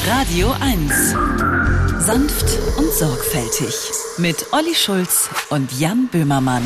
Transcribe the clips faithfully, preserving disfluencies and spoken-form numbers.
Radio eins. Sanft und sorgfältig. Mit Olli Schulz und Jan Böhmermann.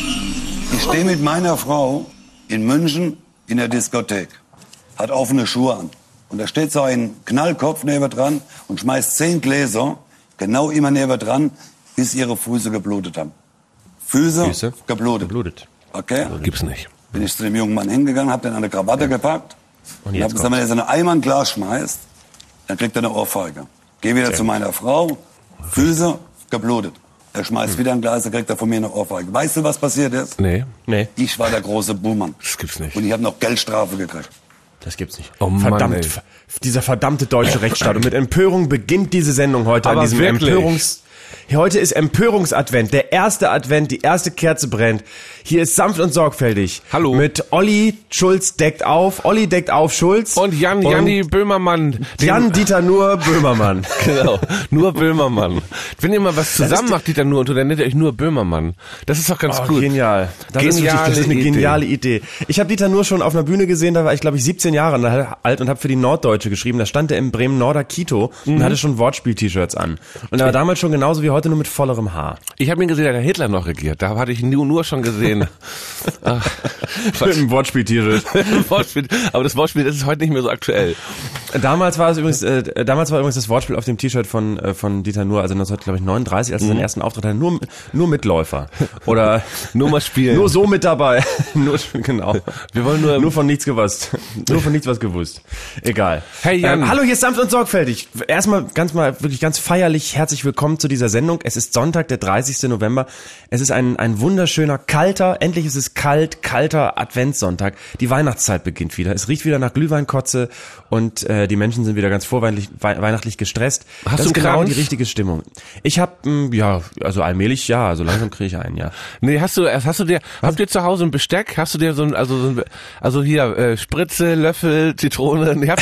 Ich stehe mit meiner Frau in München in der Diskothek. Hat offene Schuhe an. Und da steht so ein Knallkopf neben dran und schmeißt zehn Gläser genau immer neben dran, bis ihre Füße geblutet haben. Füße, Füße? geblutet. Geblutet. Okay? Gibt's nicht. Bin ich zu dem jungen Mann hingegangen, hab den an der Krawatte gepackt. Und, und hab gesagt, wenn er so eine Eimer ein Glas schmeißt, dann kriegt er eine Ohrfeige. Geh wieder Sehr zu meiner Frau, Füße, geblutet. Er schmeißt hm. wieder ein Glas, dann kriegt er von mir eine Ohrfeige. Weißt du, was passiert ist? Nee, nee. Ich war der große Buhmann. Das gibt's nicht. Und ich habe noch Geldstrafe gekriegt. Das gibt's nicht. Oh Mann, verdammt, ey. Dieser verdammte deutsche Rechtsstaat. Und mit Empörung beginnt diese Sendung heute. Aber an diesem wirklich? Empörungs... Heute ist Empörungsadvent, der erste Advent, die erste Kerze brennt. Hier ist sanft und sorgfältig. Hallo. Mit Olli, Schulz deckt auf, Olli deckt auf, Schulz. Und Jan, Janni Böhmermann. Jan, Dieter Nuhr, Böhmermann. Genau, nur Böhmermann. Wenn ihr mal was zusammen macht, Dieter Nuhr, und dann nennt ihr euch nur Böhmermann. Das ist doch ganz oh, gut. Genial. Das, Geniale ist wirklich, das ist eine Idee. geniale Idee. Ich habe Dieter Nuhr schon auf einer Bühne gesehen, da war ich glaube ich siebzehn Jahre alt und habe für die Norddeutsche geschrieben. Da stand er im Bremen-Norder Kito mhm. und hatte schon Wortspiel-T-Shirts an. Und er war damals schon genauso wie heute, nur mit vollerem Haar. Ich habe ihn gesehen, da hat Hitler noch regiert. Da hatte ich nur, nur schon gesehen. Ach, mit einem Wortspiel-T-Shirt. Wortspiel. Aber das Wortspiel, das ist heute nicht mehr so aktuell. Damals war es übrigens, äh, damals war übrigens das Wortspiel auf dem T-Shirt von äh, von Dieter Nuhr, also neunzehnhundertneununddreißig, als er mhm. seinen ersten Auftritt hatte, nur nur Mitläufer oder nur mal spielen, nur so mit dabei, nur genau. Wir wollen nur nur von nichts gewusst, nur von nichts was gewusst. Egal. Hey Jan, ähm, hallo, hier ist sanft und sorgfältig. Erstmal ganz mal wirklich ganz feierlich herzlich willkommen zu dieser Sendung. Es ist Sonntag, der dreißigsten November. Es ist ein ein wunderschöner kalter, endlich ist es kalt, kalter Adventssonntag. Die Weihnachtszeit beginnt wieder. Es riecht wieder nach Glühweinkotze und äh, die Menschen sind wieder ganz vorweihnachtlich weihnachtlich gestresst. Hast das du ist genau Kranz? Die richtige Stimmung. Ich habe ja, also allmählich ja, also langsam kriege ich einen, ja. Nee, hast du hast du dir Was? Habt ihr zu Hause ein Besteck? Hast du dir so ein also so ein, also hier äh, Spritze, Löffel, Zitrone? Nee,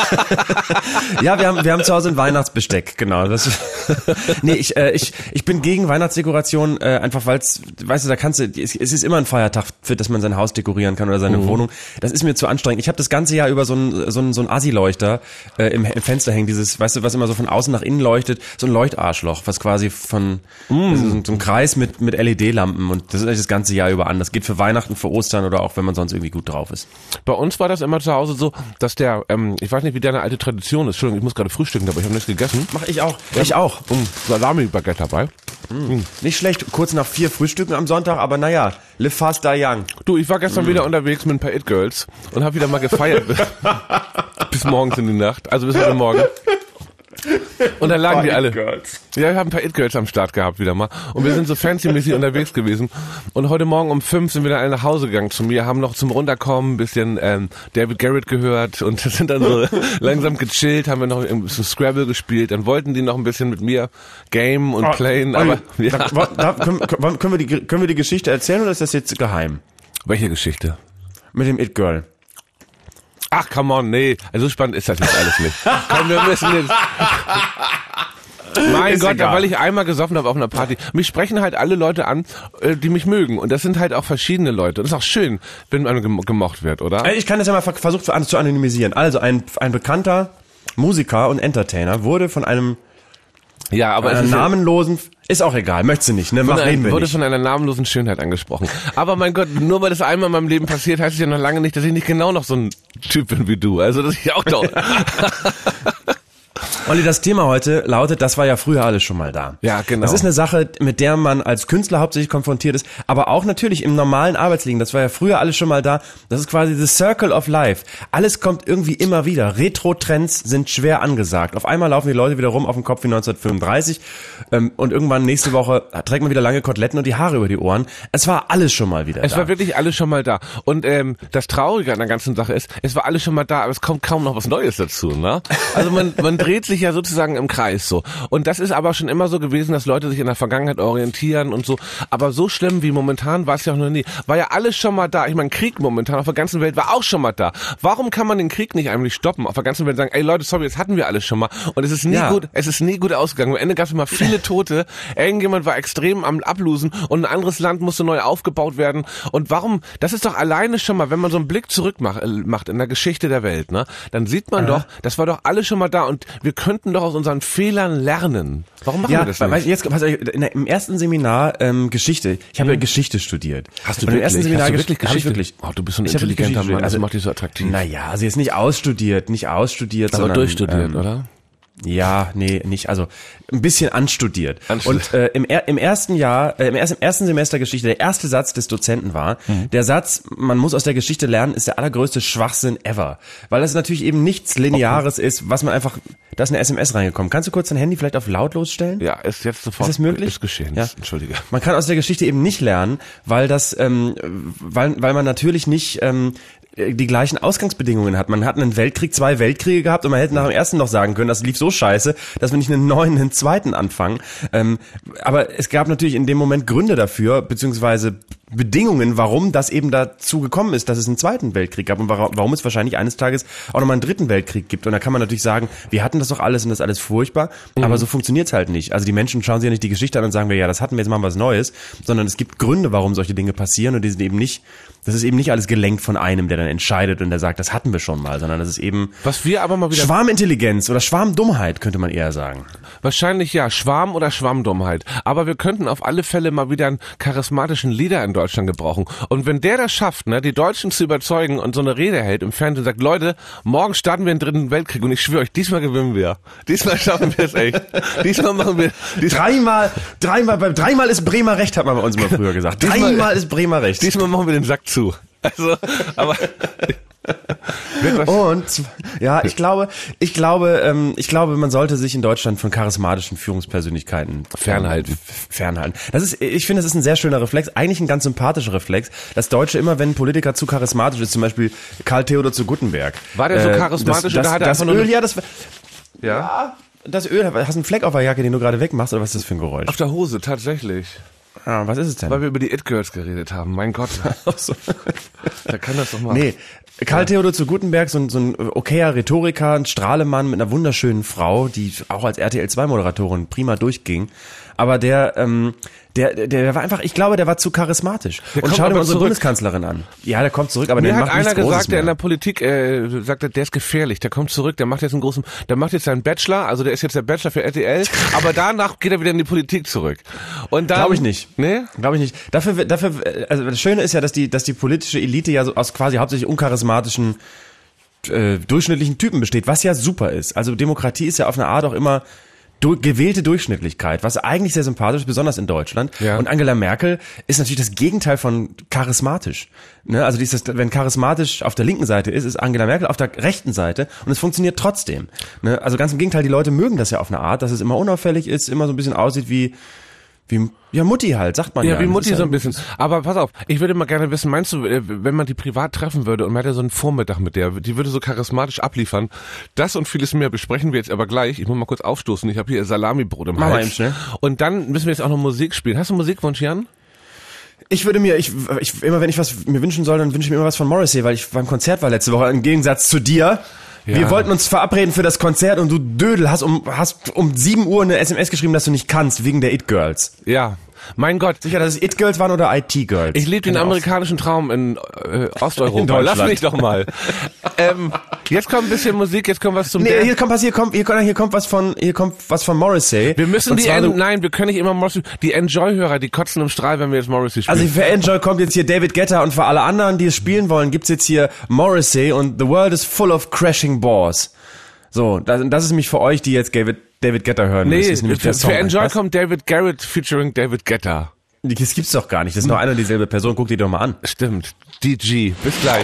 ja, wir haben wir haben zu Hause ein Weihnachtsbesteck, genau. Das nee, ich äh, ich ich bin gegen Weihnachtsdekoration, äh, einfach weil's, weißt du, da kannst du, es, es ist immer ein Feiertag, für das man sein Haus dekorieren kann oder seine mhm. Wohnung. Das ist mir zu anstrengend. Ich habe das ganze Jahr über so ein so ein so ein Assi-Leuchter äh, im, im Fenster hängen, dieses, weißt du, was immer so von außen nach innen leuchtet, so ein Leuchtarschloch, was quasi von mm. so, so ein Kreis mit mit L E D-Lampen und das ist eigentlich das ganze Jahr über an. Das geht für Weihnachten, für Ostern oder auch wenn man sonst irgendwie gut drauf ist. Bei uns war das immer zu Hause so, dass der, ähm, ich weiß nicht, wie deine alte Tradition ist. Entschuldigung, ich muss gerade frühstücken, aber ich habe nichts gegessen. Mach ich auch. Ja, ich auch. Um, Salami-Baguette dabei. Mm. Nicht schlecht, kurz nach vier Frühstücken am Sonntag, aber naja, live fast die young. Du, ich war gestern mm. wieder unterwegs mit ein paar It-Girls und habe wieder mal gefeiert bis morgens in die Nacht, also bis heute Morgen. Und da lagen die alle. Girls. Ja, wir haben ein paar It-Girls am Start gehabt wieder mal. Und wir sind so fancy-mäßig unterwegs gewesen. Und heute Morgen um fünf sind wir dann alle nach Hause gegangen zu mir, haben noch zum Runterkommen ein bisschen ähm, David Garrett gehört und sind dann so langsam gechillt, haben wir noch ein bisschen Scrabble gespielt. Dann wollten die noch ein bisschen mit mir gamen und oh, playen. Aber oh, ja. da, da, können, können, wir die, können wir die Geschichte erzählen oder ist das jetzt geheim? Welche Geschichte? Mit dem It-Girl. Ach, come on, nee. Also so spannend ist das jetzt alles nicht. Komm, wir müssen jetzt... Mein ist Gott, egal. Weil ich einmal gesoffen habe auf einer Party. Mich sprechen halt alle Leute an, die mich mögen. Und das sind halt auch verschiedene Leute. Und das ist auch schön, wenn man gemocht wird, oder? Ich kann das ja mal versuchen zu anonymisieren. Also ein, ein bekannter Musiker und Entertainer wurde von einem ja, aber einer es ist namenlosen... Ist auch egal, möchtest du nicht, ne? Mach, reden wir wurde nicht. Von einer namenlosen Schönheit angesprochen. Aber mein Gott, nur weil das einmal in meinem Leben passiert, heißt es ja noch lange nicht, dass ich nicht genau noch so ein Typ bin wie du. Also, dass ich auch doch... Olli, das Thema heute lautet, das war ja früher alles schon mal da. Ja, genau. Das ist eine Sache, mit der man als Künstler hauptsächlich konfrontiert ist, aber auch natürlich im normalen Arbeitsleben. Das war ja früher alles schon mal da. Das ist quasi the circle of life. Alles kommt irgendwie immer wieder. Retro-Trends sind schwer angesagt. Auf einmal laufen die Leute wieder rum auf dem Kopf wie neunzehnhundertfünfunddreißig ähm, und irgendwann nächste Woche trägt man wieder lange Koteletten und die Haare über die Ohren. Es war alles schon mal wieder es da. Es war wirklich alles schon mal da. Und ähm, das Traurige an der ganzen Sache ist, es war alles schon mal da, aber es kommt kaum noch was Neues dazu. Ne? Also man, man dreht sich ja sozusagen im Kreis so. Und das ist aber schon immer so gewesen, dass Leute sich in der Vergangenheit orientieren und so. Aber so schlimm wie momentan war es ja auch noch nie. War ja alles schon mal da. Ich meine, Krieg momentan auf der ganzen Welt war auch schon mal da. Warum kann man den Krieg nicht eigentlich stoppen? Auf der ganzen Welt sagen, ey Leute, sorry, das hatten wir alles schon mal. Und es ist nie ja. gut, es ist nie gut ausgegangen. Am Ende gab es immer viele Tote. Irgendjemand war extrem am Ablosen und ein anderes Land musste neu aufgebaut werden. Und warum? Das ist doch alleine schon mal, wenn man so einen Blick zurück macht, macht in der Geschichte der Welt, ne? Dann sieht man Aha. doch, das war doch alles schon mal da. Und wir können könnten doch aus unseren Fehlern lernen. Warum machen ja, wir das nicht? Weil, jetzt, pass auf, in der, im ersten Seminar ähm, Geschichte, ich habe hm. ja Geschichte studiert. Hast du Und wirklich? Im ersten Seminar Hast du wirklich Geschichte? Geschichte? Wirklich. Oh, du bist so ein ich intelligenter Mann, also das macht dich so attraktiv. Naja, also jetzt nicht ausstudiert, nicht ausstudiert, aber sondern durchstudiert, ähm, oder? Ja, nee, nicht, also ein bisschen anstudiert. Anstudiert. Und äh, im, im ersten Jahr, äh, im, ersten, im ersten Semester Geschichte, der erste Satz des Dozenten war, mhm. der Satz, man muss aus der Geschichte lernen, ist der allergrößte Schwachsinn ever. Weil das natürlich eben nichts Lineares okay. ist, was man einfach, da ist eine S M S reingekommen. Kannst du kurz dein Handy vielleicht auf lautlos stellen? Ja, ist jetzt sofort. Ist das möglich? Ist geschehen, ja. Entschuldige. Man kann aus der Geschichte eben nicht lernen, weil das, ähm, weil, weil man natürlich nicht, ähm, die gleichen Ausgangsbedingungen hat. Man hat einen Weltkrieg, zwei Weltkriege gehabt und man hätte nach dem ersten noch sagen können, das lief so scheiße, dass wir nicht einen neuen, einen zweiten anfangen. Ähm, aber es gab natürlich in dem Moment Gründe dafür, beziehungsweise Bedingungen, warum das eben dazu gekommen ist, dass es einen zweiten Weltkrieg gab und warum es wahrscheinlich eines Tages auch nochmal einen dritten Weltkrieg gibt. Und da kann man natürlich sagen, wir hatten das doch alles und das ist alles furchtbar, mhm. aber so funktioniert's halt nicht. Also die Menschen schauen sich ja nicht die Geschichte an und sagen wir, ja, das hatten wir, jetzt machen wir was Neues, sondern es gibt Gründe, warum solche Dinge passieren und die sind eben nicht, das ist eben nicht alles gelenkt von einem, der dann entscheidet und der sagt, das hatten wir schon mal, sondern das ist eben was wir aber mal wieder Schwarmintelligenz oder Schwarmdummheit, könnte man eher sagen. Wahrscheinlich ja, Schwarm oder Schwammdummheit. Aber wir könnten auf alle Fälle mal wieder einen charismatischen Leader in Deutschland gebrauchen. Und wenn der das schafft, ne, die Deutschen zu überzeugen und so eine Rede hält im Fernsehen und sagt, Leute, morgen starten wir den dritten Weltkrieg und ich schwöre euch, diesmal gewinnen wir. Diesmal schaffen wir es echt. Diesmal machen wir... Diesmal dreimal, dreimal, beim dreimal ist Bremer Recht, hat man bei uns immer früher gesagt. Dreimal diesmal, ist Bremer Recht. Diesmal machen wir den Sack zu. Also, aber... Und ja, ich glaube, ich glaube, ähm, ich glaube, man sollte sich in Deutschland von charismatischen Führungspersönlichkeiten fernhalten. Fernhalten. Das ist, ich finde, das ist ein sehr schöner Reflex, eigentlich ein ganz sympathischer Reflex. Das Deutsche immer, wenn ein Politiker zu charismatisch ist, zum Beispiel Karl Theodor zu Guttenberg. War der so charismatisch äh, das, oder hat er das einfach Öl, nur ja, das, ja, ja, das Öl. Hast du einen Fleck auf der Jacke, den du gerade wegmachst, oder was ist das für ein Geräusch? Auf der Hose, tatsächlich. Ah, was ist es denn? Weil wir über die It-Girls geredet haben, mein Gott. Da kann das doch mal. Nee, Karl Theodor zu Guttenberg, so ein, so ein okayer Rhetoriker, ein Strahlemann mit einer wunderschönen Frau, die auch als R T L zwei Moderatorin prima durchging. Aber der, ähm, der, der, der war einfach, ich glaube, der war zu charismatisch. Der und schau dir mal unsere zurück. Bundeskanzlerin an. Ja, der kommt zurück, aber Mir der hat macht einer nichts Großes gesagt, der mehr. in der Politik äh, sagt, der ist gefährlich, der kommt zurück, der macht jetzt einen großen, der macht jetzt seinen Bachelor, also der ist jetzt der Bachelor für R T L, aber danach geht er wieder in die Politik zurück. Und dann, glaube ich nicht. Nee? Glaube ich nicht. Dafür, dafür, also das Schöne ist ja, dass die, dass die politische Elite ja so aus quasi hauptsächlich uncharismatischen äh, durchschnittlichen Typen besteht, was ja super ist. Also Demokratie ist ja auf eine Art auch immer Du, gewählte Durchschnittlichkeit, was eigentlich sehr sympathisch ist, besonders in Deutschland. Ja. Und Angela Merkel ist natürlich das Gegenteil von charismatisch. Ne? Also dieses, wenn charismatisch auf der linken Seite ist, ist Angela Merkel auf der rechten Seite und es funktioniert trotzdem. Ne? Also ganz im Gegenteil, die Leute mögen das ja auf eine Art, dass es immer unauffällig ist, immer so ein bisschen aussieht wie Wie, ja, Mutti halt, sagt man ja. Ja, wie Mutti ja so ein bisschen. Aber pass auf, ich würde mal gerne wissen, meinst du, wenn man die privat treffen würde und man hätte so einen Vormittag mit der, die würde so charismatisch abliefern, das und vieles mehr besprechen wir jetzt aber gleich. Ich muss mal kurz aufstoßen, ich habe hier Salamibrot im Mach mal Hals. eben schnell. Und dann müssen wir jetzt auch noch Musik spielen. Hast du einen Musikwunsch, Jan? Ich würde mir, ich, ich, immer wenn ich was mir wünschen soll, dann wünsche ich mir immer was von Morrissey, weil ich beim Konzert war letzte Woche, im Gegensatz zu dir. Ja. Wir wollten uns verabreden für das Konzert und du Dödel hast um, hast um sieben Uhr eine S M S geschrieben, dass du nicht kannst, wegen der It-Girls. Ja. Mein Gott. Sicher, dass es It-Girls waren oder I T-Girls? Ich lebe den amerikanischen Traum in äh, Osteuropa. In Deutschland. Lass mich doch mal. ähm, jetzt kommt ein bisschen Musik, jetzt kommt was zum... Nee, Der hier kommt was, hier kommt, hier kommt, hier kommt was von, hier kommt was von Morrissey. Wir müssen und die, zwar en- du, nein, wir können nicht immer Morrissey, die Enjoy-Hörer, die kotzen im Strahl, wenn wir jetzt Morrissey spielen. Also für Enjoy kommt jetzt hier David Guetta und für alle anderen, die es spielen wollen, gibt's jetzt hier Morrissey und The World is Full of Crashing Balls. So, das, das ist nämlich für euch, die jetzt David, David Guetta hören. Nee, das ist nämlich für, der Song. für Enjoy Was? kommt David Garrett featuring David Guetta. Das gibt's doch gar nicht. Das ist noch eine und dieselbe Person. Guck die doch mal an. Stimmt. D G. Bis gleich.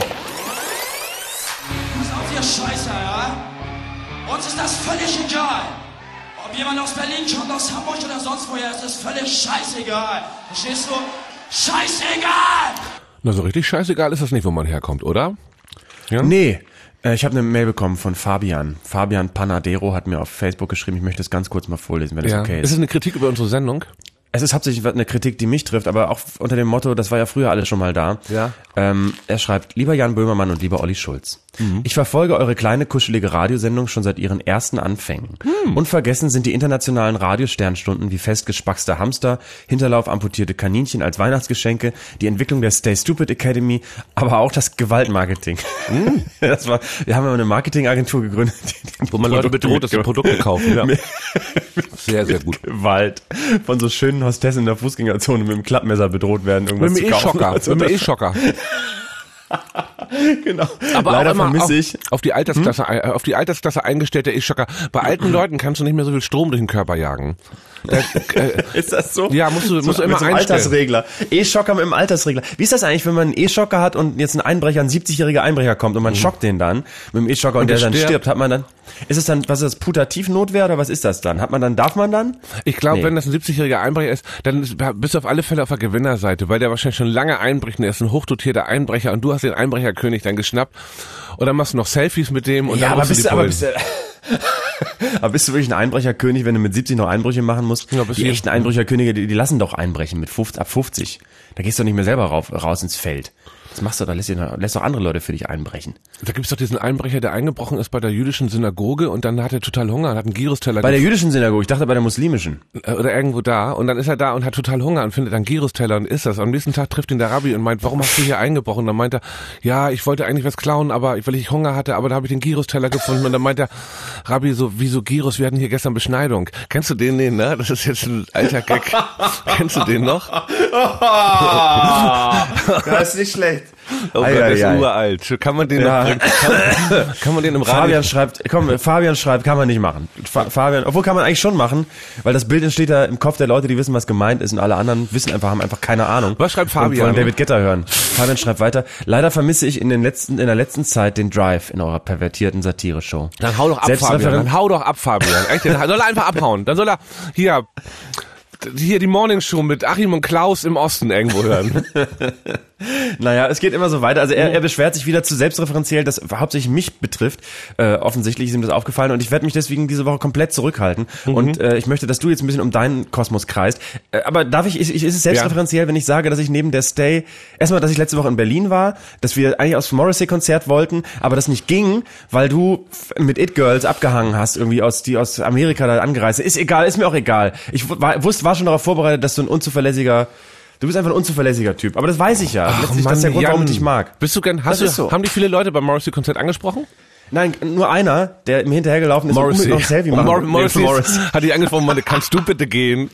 Pass auf, ihr Scheiße, ja? Uns ist das völlig egal. Ob jemand aus Berlin kommt, aus Hamburg oder sonst woher, es ist völlig scheißegal. Verstehst du? Scheißegal! Na, so richtig scheißegal ist das nicht, wo man herkommt, oder? Ja? Nee. Äh, ich habe eine Mail bekommen von Fabian. Fabian Panadero hat mir auf Facebook geschrieben, ich möchte es ganz kurz mal vorlesen, wenn das Ja. okay Ist ist. das eine Kritik über unsere Sendung? es ist hauptsächlich eine Kritik, die mich trifft, aber auch unter dem Motto, das war ja früher alles schon mal da. Ja. Ähm, er schreibt, lieber Jan Böhmermann und lieber Olli Schulz. Mhm. Ich verfolge eure kleine, kuschelige Radiosendung schon seit ihren ersten Anfängen. Mhm. Unvergessen sind die internationalen Radiosternstunden wie festgespackster Hamster, Hinterlauf amputierte Kaninchen als Weihnachtsgeschenke, die Entwicklung der Stay Stupid Academy, aber auch das Gewaltmarketing. Mhm. Das war, wir haben eine Marketingagentur gegründet, die wo man Leute bedroht, dass sie Produkte kaufen. Ja. Sehr, sehr gut. Gewalt. Von so schönen Hostessen in der Fußgängerzone mit dem Klappmesser bedroht werden, irgendwas mit dem zu kaufen. E-Schocker. Also mit dem E-Schocker. Genau. Aber leider vermisse ich auf die Altersklasse, hm? auf die Altersklasse eingestellte E-Schocker. Bei alten Leuten kannst du nicht mehr so viel Strom durch den Körper jagen. Da, äh, ist das so? Ja, musst du, so, musst du immer mit so einem einstellen. Altersregler. E-Schocker mit dem Altersregler. Wie ist das eigentlich, wenn man einen E-Schocker hat und jetzt ein Einbrecher, ein siebzigjähriger Einbrecher kommt und man mhm. schockt den dann mit dem E-Schocker und, und der, der dann stirbt. stirbt, hat man dann, ist es dann, was ist das, Putativnotwehr oder was ist das dann? Hat man dann, darf man dann? Ich glaube, nee. wenn das ein siebzigjähriger Einbrecher ist, dann bist du auf alle Fälle auf der Gewinnerseite, weil der wahrscheinlich schon lange einbricht und er ist ein hochdotierter Einbrecher und du hast den Einbrecherkönig dann geschnappt und dann machst du noch Selfies mit dem und ja, dann aber musst bist du die du, aber bist du, aber bist du wirklich ein Einbrecherkönig, wenn du mit siebzig noch Einbrüche machen musst? Ja, die echten Einbrecherkönige, die, die lassen doch einbrechen mit fünfzig, ab fünfzig. Da gehst du doch nicht mehr selber rauf, raus ins Feld. Das machst du, da lässt, lässt doch andere Leute für dich einbrechen. Da gibt's doch diesen Einbrecher, der eingebrochen ist bei der jüdischen Synagoge und dann hat er total Hunger und hat einen Gyros-Teller. Bei der jüdischen Synagoge? Ich dachte bei der muslimischen. Oder irgendwo da. Und dann ist er da und hat total Hunger und findet einen Gyros-Teller und isst das. Am nächsten Tag trifft ihn der Rabbi und meint, warum hast du hier eingebrochen? Und dann meint er, ja, ich wollte eigentlich was klauen, aber weil ich Hunger hatte, aber da habe ich den Gyros-Teller gefunden. Und dann meint der Rabbi so, wieso Gyros? Wir hatten hier gestern Beschneidung. Kennst du den, den, ne? Das ist jetzt ein alter Gag. Kennst du den noch? Das ist nicht schlecht. Oh Gott, der ist uralt. Kann man den ja. noch, kann, kann man den im Radio? Fabian schreibt, komm, Fabian schreibt, kann man nicht machen. Fa- Fabian, obwohl kann man eigentlich schon machen, weil das Bild entsteht ja im Kopf der Leute, die wissen, was gemeint ist und alle anderen wissen einfach, haben einfach keine Ahnung. Was schreibt Fabian? Und wollen David Guetta hören. Fabian schreibt weiter, leider vermisse ich in den letzten, in der letzten Zeit den Drive in eurer pervertierten Satire-Show. Dann hau doch ab, Fabian. Dann hau doch ab, Fabian. Echt, dann soll er einfach abhauen. Dann soll er, hier, hier die Morning Show mit Achim und Klaus im Osten irgendwo hören. Naja, es geht immer so weiter. Also er, er beschwert sich wieder zu selbstreferenziell, das hauptsächlich mich betrifft. Äh, offensichtlich ist ihm das aufgefallen und ich werde mich deswegen diese Woche komplett zurückhalten. Mhm. Und äh, ich möchte, dass du jetzt ein bisschen um deinen Kosmos kreist. Äh, aber darf ich, ist, ist es selbstreferenziell, ja. wenn ich sage, dass ich neben der Stay, erstmal, dass ich letzte Woche in Berlin war, dass wir eigentlich aufs Morrissey-Konzert wollten, aber das nicht ging, weil du mit It Girls abgehangen hast, irgendwie aus die aus Amerika da angereist. Ist egal, ist mir auch egal. Ich war, wusste, war schon darauf vorbereitet, dass du ein unzuverlässiger Du bist einfach ein unzuverlässiger Typ, aber das weiß ich ja. Ach, Letztlich, Mann, das ist der Grund, Jan, warum ich dich mag. Bist du gern, hast das du, so. Haben dich viele Leute beim Morrissey-Konzert angesprochen? Nein, nur einer, der mir hinterhergelaufen ist Morrissey. und noch ein Selfie und machen. Mor- Morrissey Morris. hat dich angesprochen, Mann, kannst du bitte gehen?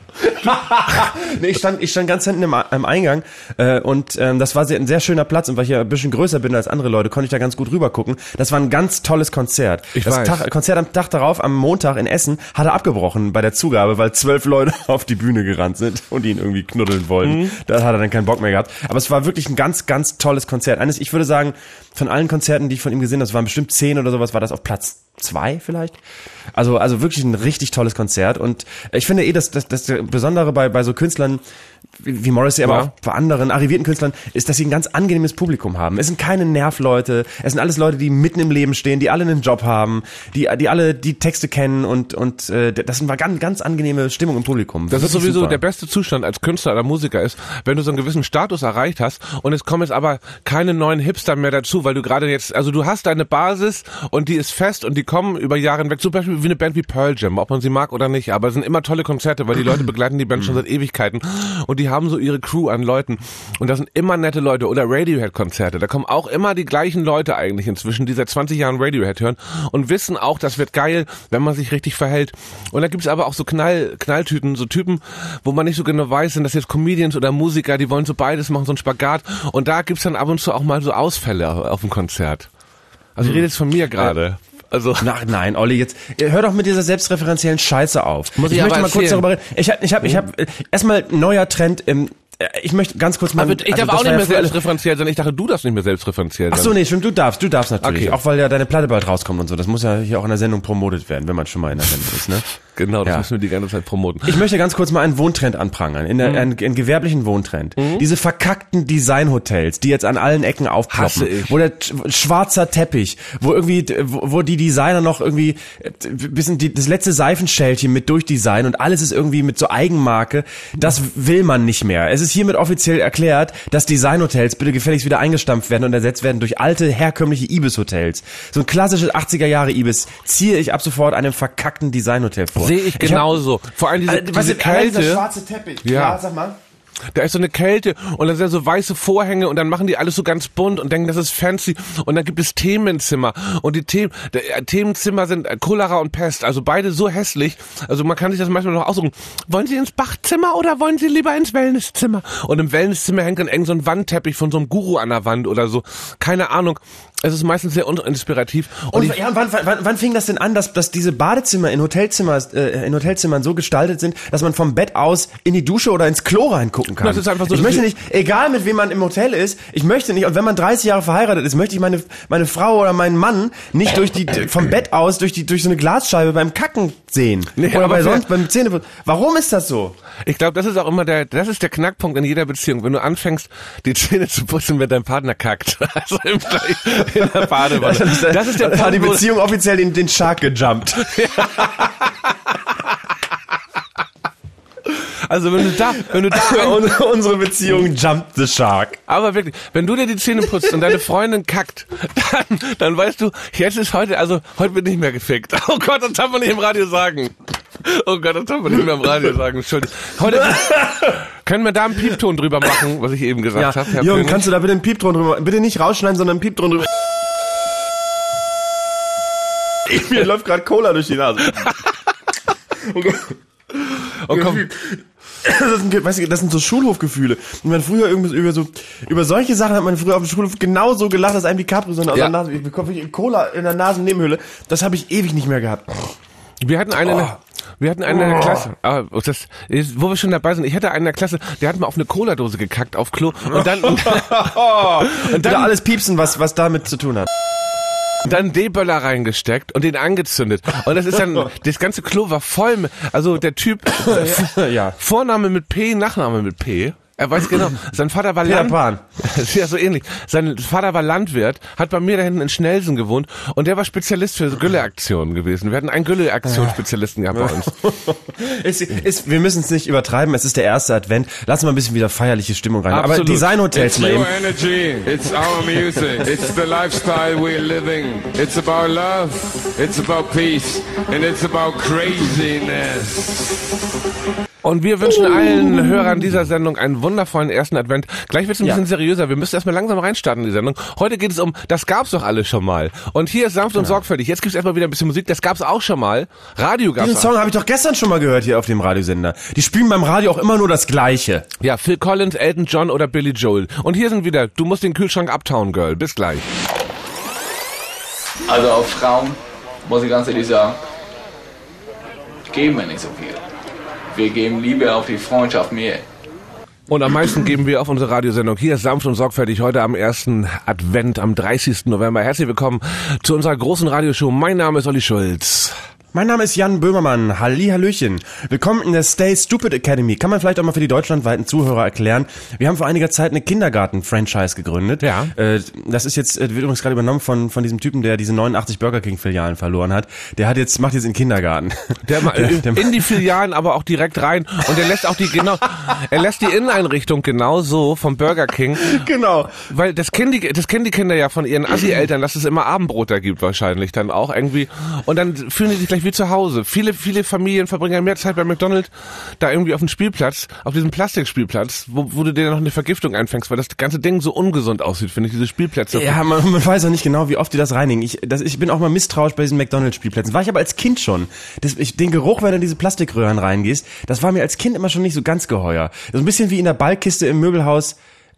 nee, ich stand, ich stand ganz hinten im, im Eingang äh, und ähm, das war sehr, ein sehr schöner Platz und weil ich ja ein bisschen größer bin als andere Leute, konnte ich da ganz gut rüber gucken. Das war ein ganz tolles Konzert. Ich das weiß. Tag, Konzert am Tag darauf, am Montag in Essen, hat er abgebrochen bei der Zugabe, weil zwölf Leute auf die Bühne gerannt sind und ihn irgendwie knuddeln wollten. Mhm. Da hat er dann keinen Bock mehr gehabt. Aber es war wirklich ein ganz, ganz tolles Konzert. Eines, ich würde sagen, von allen Konzerten, die ich von ihm gesehen habe, das waren bestimmt zehn oder sowas, war das auf Platz zwei vielleicht. Also also wirklich ein richtig tolles Konzert und ich finde eh, dass das das Besondere bei bei so Künstlern wie, wie Morrissey, aber ja. auch bei anderen arrivierten Künstlern, ist, dass sie ein ganz angenehmes Publikum haben. Es sind keine Nervleute, es sind alles Leute, die mitten im Leben stehen, die alle einen Job haben, die die alle die Texte kennen und und äh, das ist eine ganz ganz angenehme Stimmung im Publikum. Das, das ist sowieso super. Der beste Zustand als Künstler oder Musiker ist, wenn du so einen gewissen Status erreicht hast und es kommen jetzt aber keine neuen Hipster mehr dazu, weil du gerade jetzt, also du hast deine Basis und die ist fest und die kommen über Jahre hinweg, zum Beispiel wie eine Band wie Pearl Jam, ob man sie mag oder nicht, aber es sind immer tolle Konzerte, weil die Leute begleiten die Band schon seit Ewigkeiten und die haben so ihre Crew an Leuten und das sind immer nette Leute oder Radiohead-Konzerte, da kommen auch immer die gleichen Leute eigentlich inzwischen, die seit zwanzig Jahren Radiohead hören und wissen auch, das wird geil, wenn man sich richtig verhält und da gibt's aber auch so Knall, Knalltüten, so Typen, wo man nicht so genau weiß, sind das jetzt Comedians oder Musiker, die wollen so beides machen, so einen Spagat und da gibt's dann ab und zu auch mal so Ausfälle auf dem Konzert. Also ich rede jetzt von mir gerade. Also Ach nein, Olli, jetzt hör doch mit dieser selbstreferenziellen Scheiße auf. Muss ich, ich möchte aber mal kurz erzählen. darüber reden. Ich habe ich habe ich habe erstmal neuer Trend im ich möchte ganz kurz mal... Aber ich also darf auch nicht ja mehr selbstreferenziell sein. Ich dachte, du darfst nicht mehr selbstreferenziell sein. Ach so, nee, stimmt, du darfst, du darfst natürlich. Okay. Auch weil ja deine Platte bald rauskommt und so. Das muss ja hier auch in der Sendung promotet werden, wenn man schon mal in der Sendung ist, ne? Genau, das Ja. müssen wir die ganze Zeit promoten. Ich möchte ganz kurz mal einen Wohntrend anprangern, in der, mhm. einen, einen gewerblichen Wohntrend. Mhm. Diese verkackten Designhotels, die jetzt an allen Ecken aufploppen, Hasse ich. wo der sch- schwarzer Teppich, wo irgendwie, wo, wo die Designer noch irgendwie bisschen die, das letzte Seifenschälchen mit durchdesignen und alles ist irgendwie mit so Eigenmarke. Das will man nicht mehr. Es ist hiermit offiziell erklärt, dass Designhotels bitte gefälligst wieder eingestampft werden und ersetzt werden durch alte, herkömmliche Ibis-Hotels. So ein klassisches achtziger Jahre Ibis ziehe ich ab sofort einem verkackten Designhotel vor. Sehe ich genauso. Vor allem diese, Also, diese was, allein Kälte. dieser schwarze Teppich. Ja. Ja, sag mal. Da ist so eine Kälte und dann sind so weiße Vorhänge und dann machen die alles so ganz bunt und denken, das ist fancy. Und dann gibt es Themenzimmer und die Themen, der, Themenzimmer sind Cholera und Pest, also beide so hässlich. Also man kann sich das manchmal noch aussuchen. Wollen Sie ins Bachzimmer oder wollen Sie lieber ins Wellnesszimmer? Und im Wellnesszimmer hängt dann irgend so ein Wandteppich von so einem Guru an der Wand oder so. Keine Ahnung. Es ist meistens sehr uninspirativ. Und, Und, ja, wann, wann, wann fing das denn an, dass, dass diese Badezimmer in Hotelzimmer, äh, in Hotelzimmern so gestaltet sind, dass man vom Bett aus in die Dusche oder ins Klo reingucken kann? Das ist einfach so, ich möchte nicht, egal mit wem man im Hotel ist, ich möchte nicht, und wenn man dreißig Jahre verheiratet ist, möchte ich meine, meine Frau oder meinen Mann nicht durch die, vom Bett aus, durch die, durch so eine Glasscheibe beim Kacken sehen. Nee, oder aber bei für- sonst, beim Zähneputzen. Warum ist das so? Ich glaube, das ist auch immer der, das ist der Knackpunkt in jeder Beziehung, wenn du anfängst, die Zähne zu putzen, wenn dein Partner kackt. Also im Gleich, in der Badewanne. Das ist der da hat die Punkt, wo- Beziehung offiziell den, den Shark gejumpt. Also wenn du da, wenn du da, Un- Unsere Beziehung jumped the Shark. aber wirklich, wenn du dir die Zähne putzt und deine Freundin kackt, dann, dann weißt du, jetzt ist heute, also heute wird nicht mehr gefickt. Oh Gott, das darf man nicht im Radio sagen. Oh Gott, das darf man nicht mehr im Radio sagen. Entschuldigung. Heute können wir da einen Piepton drüber machen, was ich eben gesagt Ja, habe. Herr Jürgen, König? kannst du da bitte einen Piepton drüber, bitte nicht rausschneiden, sondern einen Piepton drüber. Mir läuft gerade Cola durch die Nase. Oh komm. Das sind, weißt du, das sind so Schulhofgefühle. Und man früher irgendwie über so, über solche Sachen hat man früher auf dem Schulhof genauso gelacht, dass einem die Capri-Sonne aus Ja. der Nase, ich bekomme Cola in der Nasennebenhöhle. Das habe ich ewig nicht mehr gehabt. Wir hatten einen, in der- wir hatten einen in der Klasse, ah, das ist, wo wir schon dabei sind, ich hatte einen in der Klasse, der hat mal auf eine Cola-Dose gekackt, auf Klo, und dann, und, und Da dann, alles piepsen, was, was damit zu tun hat. dann D-Böller reingesteckt und den angezündet. Und das ist dann, das ganze Klo war voll mit, also der Typ, Ja. Vorname mit P, Nachname mit P. Er weiß genau, sein Vater war Peter Land, Pan. ja, so ähnlich. Sein Vater war Landwirt, hat bei mir da hinten in Schnelsen gewohnt und der war Spezialist für so Gülle-Aktionen gewesen. Wir hatten einen Gülle-Aktionsspezialisten gehabt bei uns. Es, ist, wir müssen es nicht übertreiben, es ist der erste Advent. Lass mal ein bisschen wieder feierliche Stimmung rein. Absolut. Aber Designhotels It's mal eben. your energy, it's our music, it's the lifestyle we're living. It's about love, it's about peace, and it's about craziness. Und wir wünschen allen Hörern dieser Sendung einen wundervollen ersten Advent. Gleich wird's ein Ja. bisschen seriöser. Wir müssen erstmal langsam reinstarten in die Sendung. Heute geht es um, das gab's doch alles schon mal. Und hier ist sanft und sorgfältig. Jetzt gibt's erstmal wieder ein bisschen Musik. Das gab's auch schon mal. Radio gab's Diesen auch. Song habe ich doch gestern schon mal gehört hier auf dem Radiosender. Die spielen beim Radio auch immer nur das Gleiche. Ja, Phil Collins, Elton John oder Billy Joel. Und hier sind wieder, du musst den Kühlschrank abtauen, Girl. Bis gleich. Also auf Frauen, muss ich ganz ehrlich sagen, geben wir nicht so viel. Wir geben lieber auf die Freundschaft mehr. Und am meisten geben wir auf unsere Radiosendung. Hier ist sanft und sorgfältig heute am ersten Advent, am dreißigsten November. Herzlich willkommen zu unserer großen Radioshow. Mein Name ist Olli Schulz. Mein Name ist Jan Böhmermann. Halli, Hallöchen. Willkommen in der Stay Stupid Academy. Kann man vielleicht auch mal für die deutschlandweiten Zuhörer erklären. Wir haben vor einiger Zeit eine Kindergarten-Franchise gegründet. Ja. Äh, das ist jetzt, äh, wird übrigens gerade übernommen von, von diesem Typen, der diese neunundachtzig Burger King-Filialen verloren hat. Der hat jetzt, macht jetzt einen Kindergarten. Der, ma- Der- der- in die Filialen aber auch direkt rein. Und er lässt auch die genau, er lässt die Inneneinrichtung genau so vom Burger King. Genau. Weil das kennen die, das kennen die Kinder ja von ihren Assi-Eltern, dass es immer Abendbrot da gibt wahrscheinlich dann auch irgendwie. Und dann fühlen die sich gleich wie zu Hause. Viele, viele Familien verbringen ja mehr Zeit bei McDonald's, da irgendwie auf dem Spielplatz, auf diesem Plastikspielplatz, wo, wo du dir noch eine Vergiftung einfängst, weil das ganze Ding so ungesund aussieht, finde ich, diese Spielplätze. Ja, man, man weiß auch nicht genau, wie oft die das reinigen. Ich, das, ich bin auch mal misstrauisch bei diesen McDonalds-Spielplätzen. War ich aber als Kind schon. Das, ich, den Geruch, wenn du in diese Plastikröhren reingehst, das war mir als Kind immer schon nicht so ganz geheuer. So ein bisschen wie in der Ballkiste im Möbelhaus,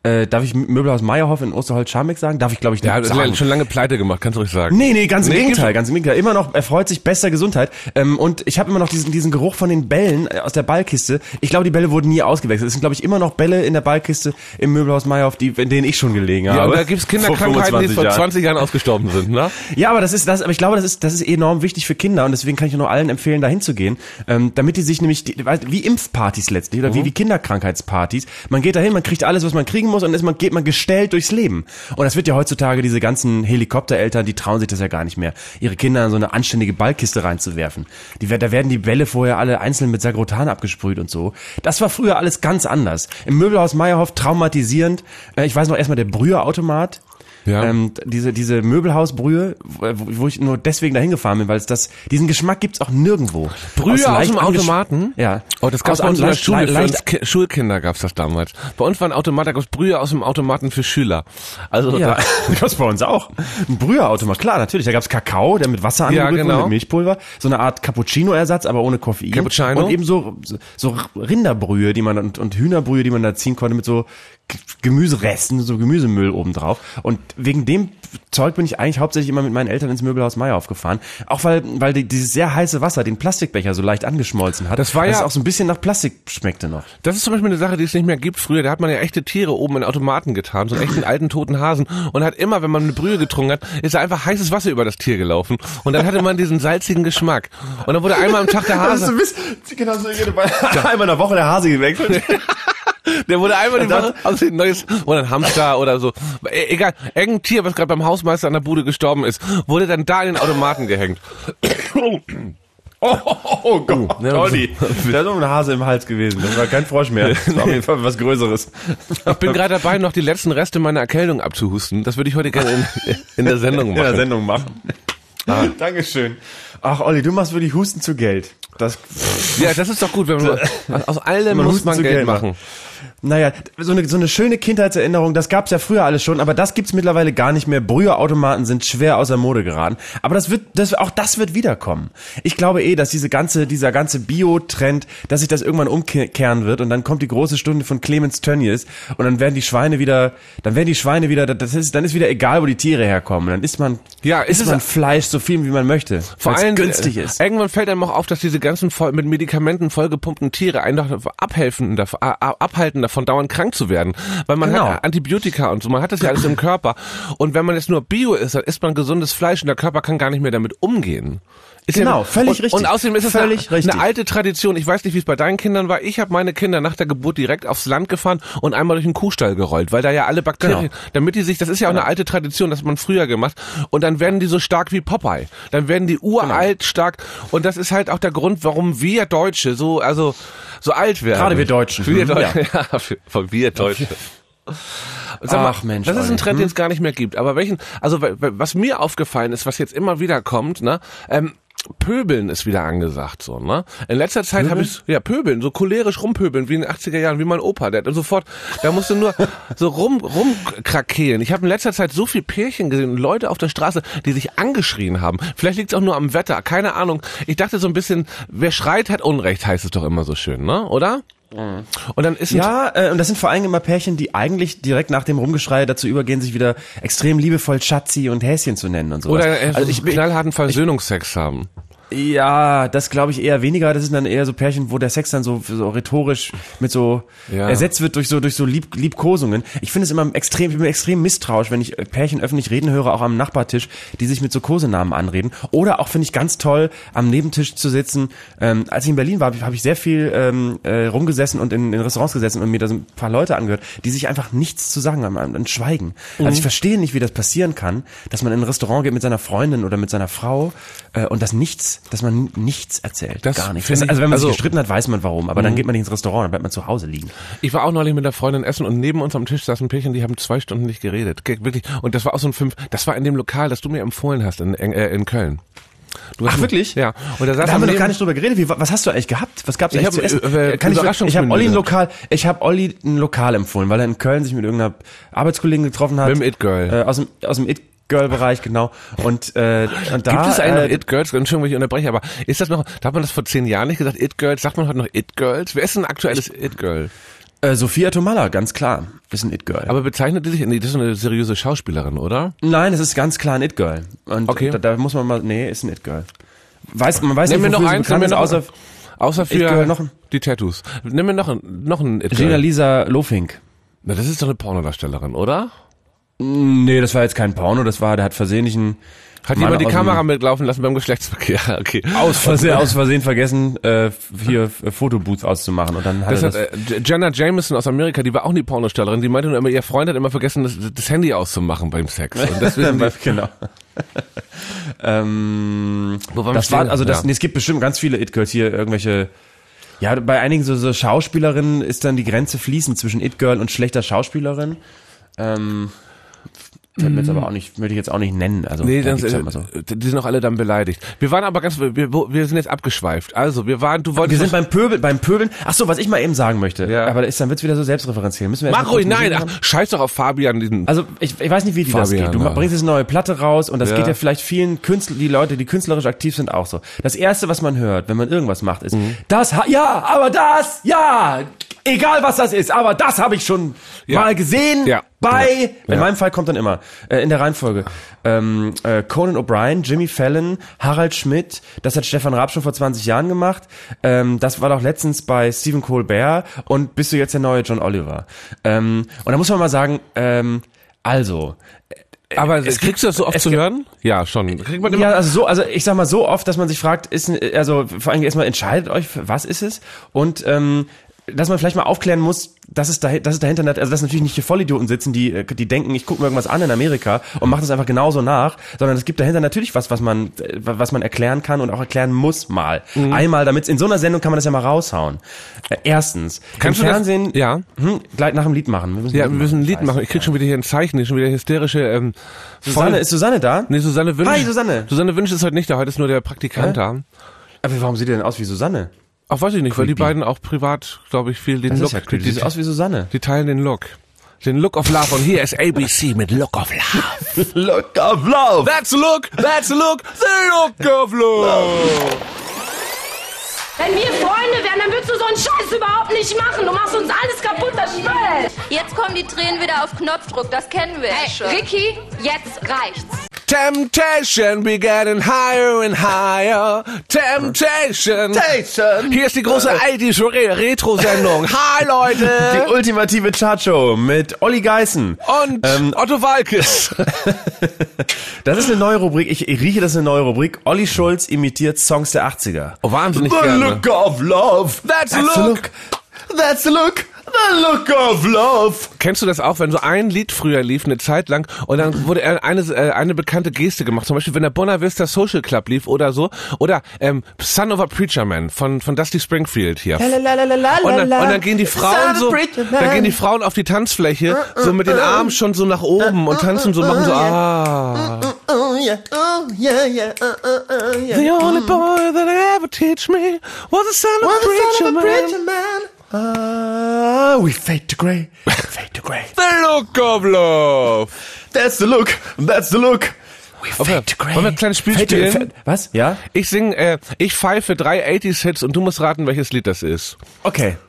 äh, darf ich Möbelhaus Meyerhoff in Osterholz-Scharmbeck sagen? Darf ich, glaube ich, nicht Ja, das sagen. ist schon lange pleite gemacht, kannst du ruhig sagen. Nee, nee, ganz im Nee, Gegenteil, gibt's- ganz im Gegenteil. Immer noch, er freut sich, bester Gesundheit. Ähm, und ich habe immer noch diesen diesen Geruch von den Bällen äh, aus der Ballkiste. Ich glaube, die Bälle wurden nie ausgewechselt. Es sind, glaube ich, immer noch Bälle in der Ballkiste im Möbelhaus Meyerhoff, die, in denen ich schon gelegen Ja, habe. und da gibt's Vor Kinderkrankheiten, die vor Jahren. zwanzig Jahren ausgestorben sind, ne? Ja, aber das ist das, aber ich glaube, das ist das ist enorm wichtig für Kinder und deswegen kann ich nur allen empfehlen, dahin zu gehen, ähm, damit die sich nämlich die, weißt, wie Impfpartys letztlich oder wie wie Kinderkrankheitspartys. Man geht dahin, man kriegt alles, was man kriegen muss und ist man geht man gestellt durchs Leben. Und das wird ja heutzutage diese ganzen Helikoptereltern, die trauen sich das ja gar nicht mehr, ihre Kinder in so eine anständige Ballkiste reinzuwerfen. Die da werden die Bälle vorher alle einzeln mit Sagrotan abgesprüht und so. Das war früher alles ganz anders. Im Möbelhaus Meyerhoff traumatisierend. Äh, ich weiß noch erstmal der Brüherautomat. Ja. Ähm, diese diese Möbelhausbrühe, wo, wo ich nur deswegen dahin gefahren bin, weil es das diesen Geschmack gibt's auch nirgendwo. Brühe aus leicht dem angesch- Automaten? Ja. Oh, das gab's Aus bei uns in der leicht- Schule, für leicht- uns Ki- Schulkinder gab's das damals. Bei uns war ein Automat, da gab's Brühe aus dem Automaten für Schüler. Also Ja, da, das gab's bei uns auch. Ein Brüherautomat, klar, natürlich. Da gab's Kakao, der mit Wasser Ja, angerührt genau. wurde, mit Milchpulver. So eine Art Cappuccino-Ersatz, aber ohne Koffein. Cappuccino? Und eben so, so Rinderbrühe, die man, und, und Hühnerbrühe, die man da ziehen konnte mit so G- Gemüseresten, so Gemüsemüll obendrauf. Und wegen dem Zeug bin ich eigentlich hauptsächlich immer mit meinen Eltern ins Möbelhaus Meyerhoff gefahren. Auch weil, weil die, dieses sehr heiße Wasser den Plastikbecher so leicht angeschmolzen hat. Das war dass ja- es auch so ein bisschen nach Plastik schmeckte noch. das ist zum Beispiel eine Sache, die es nicht mehr gibt. Früher, da hat man ja echte Tiere oben in Automaten getan, so einen echten alten toten Hasen. Und hat immer, wenn man eine Brühe getrunken hat, ist da einfach heißes Wasser über das Tier gelaufen. Und dann hatte man diesen salzigen Geschmack. Und dann wurde einmal am Tag der Hase... genau so einmal in der Woche der Hase gewechselt. Der wurde einmal die Und dann- Woche aus dem neues oder ein Hamster oder so. E- Egal, irgendein Tier, was gerade beim Hausmeister an der Bude gestorben ist, wurde dann da in den Automaten gehängt. Oh, oh, oh Gott, Ja, Olli. Da ist noch ein Hase im Hals gewesen. Das war kein Frosch mehr. Das war auf jeden Fall was Größeres. Ich bin gerade dabei, noch die letzten Reste meiner Erkältung abzuhusten. Das würde ich heute gerne in, in der Sendung In der machen. Sendung machen. Ah. Dankeschön. Ach, Olli, du machst wirklich Husten zu Geld. Das, Ja, das ist doch gut, wenn man aus allem Man muss Husten man zu Geld Geld machen. naja, so eine, so eine schöne Kindheitserinnerung, das gab's ja früher alles schon, aber das gibt's mittlerweile gar nicht mehr. Brüheautomaten sind schwer außer Mode geraten. Aber das wird, das, auch das wird wiederkommen. Ich glaube eh, dass diese ganze, dieser ganze Bio-Trend, dass sich das irgendwann umkehren wird und dann kommt die große Stunde von Clemens Tönnies und dann werden die Schweine wieder, dann werden die Schweine wieder, das ist, dann ist wieder egal, wo die Tiere herkommen. Dann isst man, Ja, es isst ist- man Fleisch so viel, wie man möchte. Vor weil's allem günstig äh, ist. Irgendwann fällt einem auch auf, dass diese ganzen voll, mit Medikamenten vollgepumpten Tiere einen doch abhelfen, dav- äh, abhalten davon, dauernd krank zu werden. Weil man Genau. hat Antibiotika und so, man hat das ja alles im Körper. Und wenn man jetzt nur Bio isst, dann isst man gesundes Fleisch und der Körper kann gar nicht mehr damit umgehen. Ist Genau, ja, völlig und, richtig. Und außerdem ist es Völlig eine, richtig. eine alte Tradition. Ich weiß nicht, wie es bei deinen Kindern war. Ich habe meine Kinder nach der Geburt direkt aufs Land gefahren und einmal durch den Kuhstall gerollt, weil da ja alle Bakterien, Genau. damit die sich, das ist ja auch eine alte Tradition, das hat man früher gemacht. Und dann werden die so stark wie Popeye. Dann werden die uralt stark. Und das ist halt auch der Grund, warum wir Deutsche so, also, so alt werden. Gerade wir Deutschen. Wir Mhm, Deutsche, ja, für, für wir Deutsche. Sag mal, Ach, Mensch, das ist ein Olli. Trend, den es gar nicht mehr gibt. Aber welchen, also w- w- was mir aufgefallen ist, was jetzt immer wieder kommt, ne, ähm, Pöbeln ist wieder angesagt, so, ne? In letzter Zeit habe ich, ja, Pöbeln, so cholerisch rumpöbeln, wie in den achtziger Jahren, wie mein Opa, der hat sofort, da musste nur so rum, rumkrakehlen. Ich habe in letzter Zeit so viel Pärchen gesehen, Leute auf der Straße, die sich angeschrien haben. Vielleicht liegt es auch nur am Wetter, keine Ahnung. Ich dachte so ein bisschen, wer schreit, hat Unrecht, heißt es doch immer so schön, ne? Oder? Und dann ist ein Ja, äh, und das sind vor allem immer Pärchen, die eigentlich direkt nach dem Rumgeschrei dazu übergehen, sich wieder extrem liebevoll Schatzi und Häschen zu nennen und sowas. oder äh, also ich, knallharten Versöhnungsex haben. ja, das glaube ich eher weniger. Das sind dann eher so Pärchen, wo der Sex dann so, so rhetorisch mit so Ja. ersetzt wird durch so durch so Lieb, Liebkosungen. Ich finde es immer extrem, ich bin extrem misstrauisch, wenn ich Pärchen öffentlich reden höre, auch am Nachbartisch, die sich mit so Kosenamen anreden. Oder auch finde ich ganz toll, am Nebentisch zu sitzen. Ähm, als ich in Berlin war, habe ich sehr viel ähm, äh, rumgesessen und in, in Restaurants gesessen und mir da so ein paar Leute angehört, die sich einfach nichts zu sagen haben und schweigen. Also ich verstehe nicht, wie das passieren kann, dass man in ein Restaurant geht mit seiner Freundin oder mit seiner Frau äh, und das nichts dass man nichts erzählt, Das gar nichts. finde ich- Also wenn man also- sich gestritten hat, weiß man warum, aber dann geht man nicht ins Restaurant, dann bleibt man zu Hause liegen. Ich war auch neulich mit der Freundin essen und neben uns am Tisch saß ein Pärchen, die haben zwei Stunden nicht geredet. Ge- Wirklich. Und das war auch so ein fünf, das war in dem Lokal, das du mir empfohlen hast in, in, äh, in Köln. Du hast Ach, mir- wirklich? Ja. Und da saß Da haben wir am doch gar neben- nicht drüber geredet. Wie, was hast du eigentlich gehabt? Was gab's Ich eigentlich hab, zu essen? äh, Kann ich ich habe Überraschungsmenü Olli ein gehabt. Lokal, ich habe Olli ein Lokal empfohlen, weil er in Köln sich mit irgendeiner Arbeitskollegen getroffen hat. Mit dem It-Girl. Äh, aus dem aus dem It Girl-Bereich, genau. Und, äh, und da, Gibt es eigentlich äh, noch It-Girls? Entschuldigung, wenn ich unterbreche, aber ist das noch, da hat man das vor zehn Jahren nicht gesagt, It-Girls? Sagt man heute noch It-Girls? Wer ist denn ein aktuelles It-Girl? Äh, Sophia Tomalla, ganz klar, ist ein It-Girl. Aber bezeichnet die sich, nee, das ist eine seriöse Schauspielerin, oder? Nein, es ist ganz klar ein It-Girl. Und okay. da, da muss man mal, nee, ist ein It-Girl. Weiß, man weiß Nimm nicht, mir noch wofür sie eins, bekannt ist, noch, außer, außer für It-Girl noch ein, die Tattoos. Nimm mir noch ein, noch ein It-Girl. Gina-Lisa Lofink. Na, das ist doch eine Pornodarstellerin, oder? Nee, das war jetzt kein Porno, das war, der hat versehentlich ein Hat Mann jemand die aus Kamera dem- mitlaufen lassen beim Geschlechtsverkehr? Okay. aus Versehen, aus Versehen vergessen, äh, hier äh, Fotobooths auszumachen und dann hat Das er hat, das, äh, Jenna Jameson aus Amerika, die war auch nie Pornostellerin, die meinte nur immer, ihr Freund hat immer vergessen, das, das Handy auszumachen beim Sex. Und deswegen, genau. ähm, Wo waren wir das war, stehen? also das, Ja. nee, es gibt bestimmt ganz viele It-Girls hier, irgendwelche, ja, bei einigen so, so Schauspielerinnen ist dann die Grenze fließend zwischen It-Girl und schlechter Schauspielerin. Ähm, fällt mir jetzt aber auch nicht, würde ich jetzt auch nicht nennen. Also, nee, da das, gibt's ja äh, immer so. die sind auch alle dann beleidigt. Wir waren aber ganz, wir, wir sind jetzt abgeschweift. Also, wir waren, du wolltest... Wir sind beim Pöbel, beim Pöbeln. Ach so, was ich mal eben sagen möchte. Ja. Aber da ist dann wird's wieder so selbstreferenziell. Müssen wir erst Mach mal kurz ruhig, nein, Musik ach, machen? scheiß doch auf Fabian, diesen... Also ich, ich weiß nicht, wie die das Fabian, geht. Du ja. bringst jetzt eine neue Platte raus und das Ja. geht ja vielleicht vielen Künstler, die Leute, die künstlerisch aktiv sind, auch so. Das Erste, was man hört, wenn man irgendwas macht, ist, Mhm. das, ha- ja, aber das, ja, egal was das ist, aber das habe ich schon Ja. mal gesehen Ja. bei, Ja. in Ja. meinem Fall kommt dann immer, äh, in der Reihenfolge, ähm, äh, Conan O'Brien, Jimmy Fallon, Harald Schmidt, das hat Stefan Raab schon vor zwanzig Jahren gemacht, ähm, das war doch letztens bei Stephen Colbert und bist du jetzt der neue John Oliver. Ähm, und da muss man mal sagen, ähm, also, Aber es kriegst du das so oft es zu gibt- hören? Ja, schon. Kriegt man immer... ja, also so, also ich sag mal so oft, dass man sich fragt, ist, also vor allem erstmal entscheidet euch, was ist es? Und ähm, dass man vielleicht mal aufklären muss, dass es, da, dass es dahinter, also dass natürlich nicht hier Vollidioten sitzen, die, die denken, ich gucke mir irgendwas an in Amerika und mache das einfach genauso nach, sondern es gibt dahinter natürlich was, was man, was man erklären kann und auch erklären muss mal. Mhm. Einmal, damit in so einer Sendung kann man das ja mal raushauen. Äh, erstens, Kannst im du das- Fernsehen, ja. hm, gleich nach dem Lied machen. Wir müssen Ja, wir müssen ein Lied Scheiße. machen. Ich krieg schon wieder hier ein Zeichen, hier ist schon wieder hysterische... Ähm, Susanne, voll- ist Susanne da? Nee, Susanne Wünsch. Hi, Susanne. Susanne Wünsch ist heute nicht da, heute ist nur der Praktikant Hä? da. Aber warum sieht ihr denn aus wie Susanne? Ach, weiß ich nicht, weil die Creepy. beiden auch privat, glaube ich, viel den Das Look... ist ja creepy. die, Die sieht aus wie Susanne. die teilen den Look. Den Look of Love. Und hier ist A B C mit Look of Love. Look of love. That's a look, that's a look, the look of love. Wenn wir Freunde wären, dann würdest du so einen Scheiß überhaupt nicht machen. Du machst uns alles kaputt, das Spiel. Jetzt kommen die Tränen wieder auf Knopfdruck, das kennen wir ja Hey, schon. Ricky, jetzt reicht's. Temptation, we getting higher and higher. Temptation. Temptation. Hier ist die große aidische Re- Retro-Sendung. Hi, Leute. Die ultimative Chartshow mit Olli Geißen. Und Ähm, Otto Walkes. Das ist eine neue Rubrik. Ich, ich rieche, das ist eine neue Rubrik. Olli Schulz imitiert Songs der achtziger. Oh, wahnsinnig gerne. of love. That's a look. That's the look. The look of love. Kennst du das auch, wenn so ein Lied früher lief, eine Zeit lang, und dann wurde er eine, äh, eine bekannte Geste gemacht, zum Beispiel, wenn der Buena Vista Social Club lief oder so, oder ähm, Son of a Preacher Man von, von Dusty Springfield hier. Und dann, und dann gehen die Frauen so, dann gehen die Frauen auf die Tanzfläche, so mit den Armen schon so nach oben und tanzen so, machen so, ah. The only boy that ever teach me was the son of a preacher man. Ah, we fade to grey. Fade to grey. The look of love. That's the look. That's the look. We Okay, fade to grey. wollen wir ein kleines Spiel Fade to- spielen? fa- Was? Ja? Ich sing, äh, ich pfeife drei achtziger Hits und du musst raten, welches Lied das ist. Okay.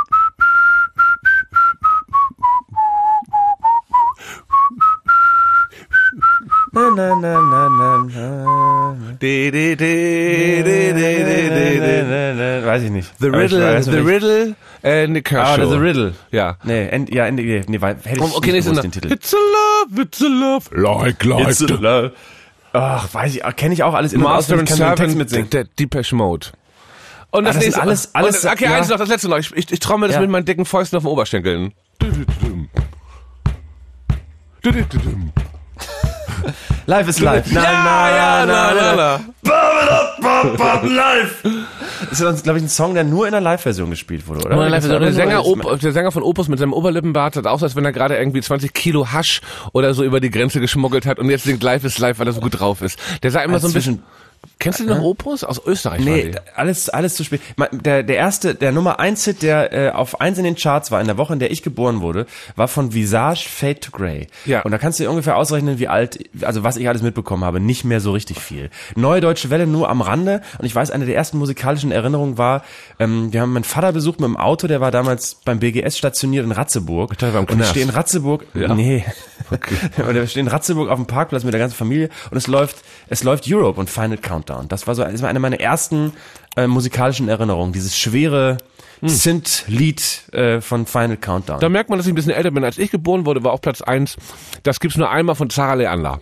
Na, na, na, na, na, na. De, de, de, de, de, de, de, de. Weiß ich nicht. The Aber ich Riddle, weiß The nicht. Riddle, äh, Nick Ah, Kershaw. The Riddle. Ja. Nee, end, ja, Ende, nee, nee, weil- hätte ich Okay, nicht nächste gewusst, noch. den Titel. It's a love, it's a love. Like, like. It's a love. Ach, weiß ich, kenne ich auch alles. in- und Master auswendig, and kann den Text Servant, mitsingen. der Depeche Mode. Und das, Ah, das nächste, sind alles- alles- und, okay, ja. eins noch, das letzte noch. Ich, ich, ich trommel das Ja. mit meinen dicken Fäusten auf den Oberschenkeln. Life is life. Na, Ja, ja, na, na, na. Live. Das ist, glaube ich, ein Song, der nur in der Live-Version gespielt wurde, oder? Nur live, Oder der, Sänger, ist- Op, der Sänger von Opus mit seinem Oberlippenbart sah aus, als wenn er gerade irgendwie zwanzig Kilo Hasch oder so über die Grenze geschmuggelt hat und jetzt singt Live is Live, weil er so gut drauf ist. Der sah immer Also so ein bisschen... Kennst du noch Opus? Aus Österreich? Nee, alles, alles zu spät. Der, der erste, der Nummer eins Hit, der äh, auf eins in den Charts war, in der Woche, in der ich geboren wurde, war von Visage, Fade to Grey. Ja. Und da kannst du dir ungefähr ausrechnen, wie alt, also was ich alles mitbekommen habe. Nicht mehr so richtig viel. Neue Deutsche Welle nur am Rande. Und ich weiß, eine der ersten musikalischen Erinnerungen war, ähm, wir haben meinen Vater besucht mit dem Auto, der war damals beim B G S stationiert in Ratzeburg. Ich dachte, beim und ich stehe in Ratzeburg, ja. nee. Okay. Und wir stehen in Ratzeburg auf dem Parkplatz mit der ganzen Familie und es läuft, es läuft Europe und Final Countdown. Das war so, das war eine meiner ersten äh, musikalischen Erinnerungen. Dieses schwere hm. Synth-Lied äh, von Final Countdown. Da merkt man, dass ich ein bisschen älter bin. Als ich geboren wurde, war auf Platz eins. Das gibt's nur einmal von Zara Leander.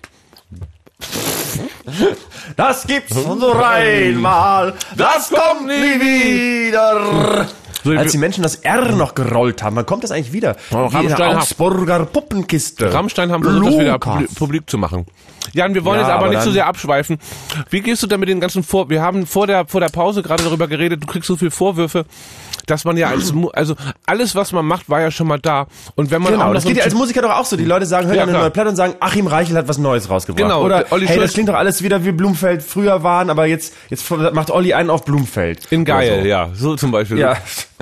Das gibt's nur einmal. Das kommt nie wieder. So, als die Menschen das R noch gerollt haben, wann kommt das eigentlich wieder? Oh, Wie in der Augsburger Puppenkiste. Rammstein haben versucht, das wieder publik, publik zu machen. Jan, wir wollen ja, jetzt aber, aber nicht so sehr abschweifen. Wie gehst du da mit den ganzen Vor... Wir haben vor der vor der Pause gerade darüber geredet, du kriegst so viele Vorwürfe, dass man ja als... Also alles, was man macht, war ja schon mal da. Und wenn man genau, auch noch das so geht ja als Musiker doch auch so. Die Leute sagen, hör ja, eine neue Platte und sagen, Achim Reichel hat was Neues rausgebracht. Genau. Oder, Olli hey, Schulz, das klingt doch alles wieder wie Blumfeld früher waren, aber jetzt jetzt macht Olli einen auf Blumfeld. In geil, so. Ja. So zum Beispiel. Ja.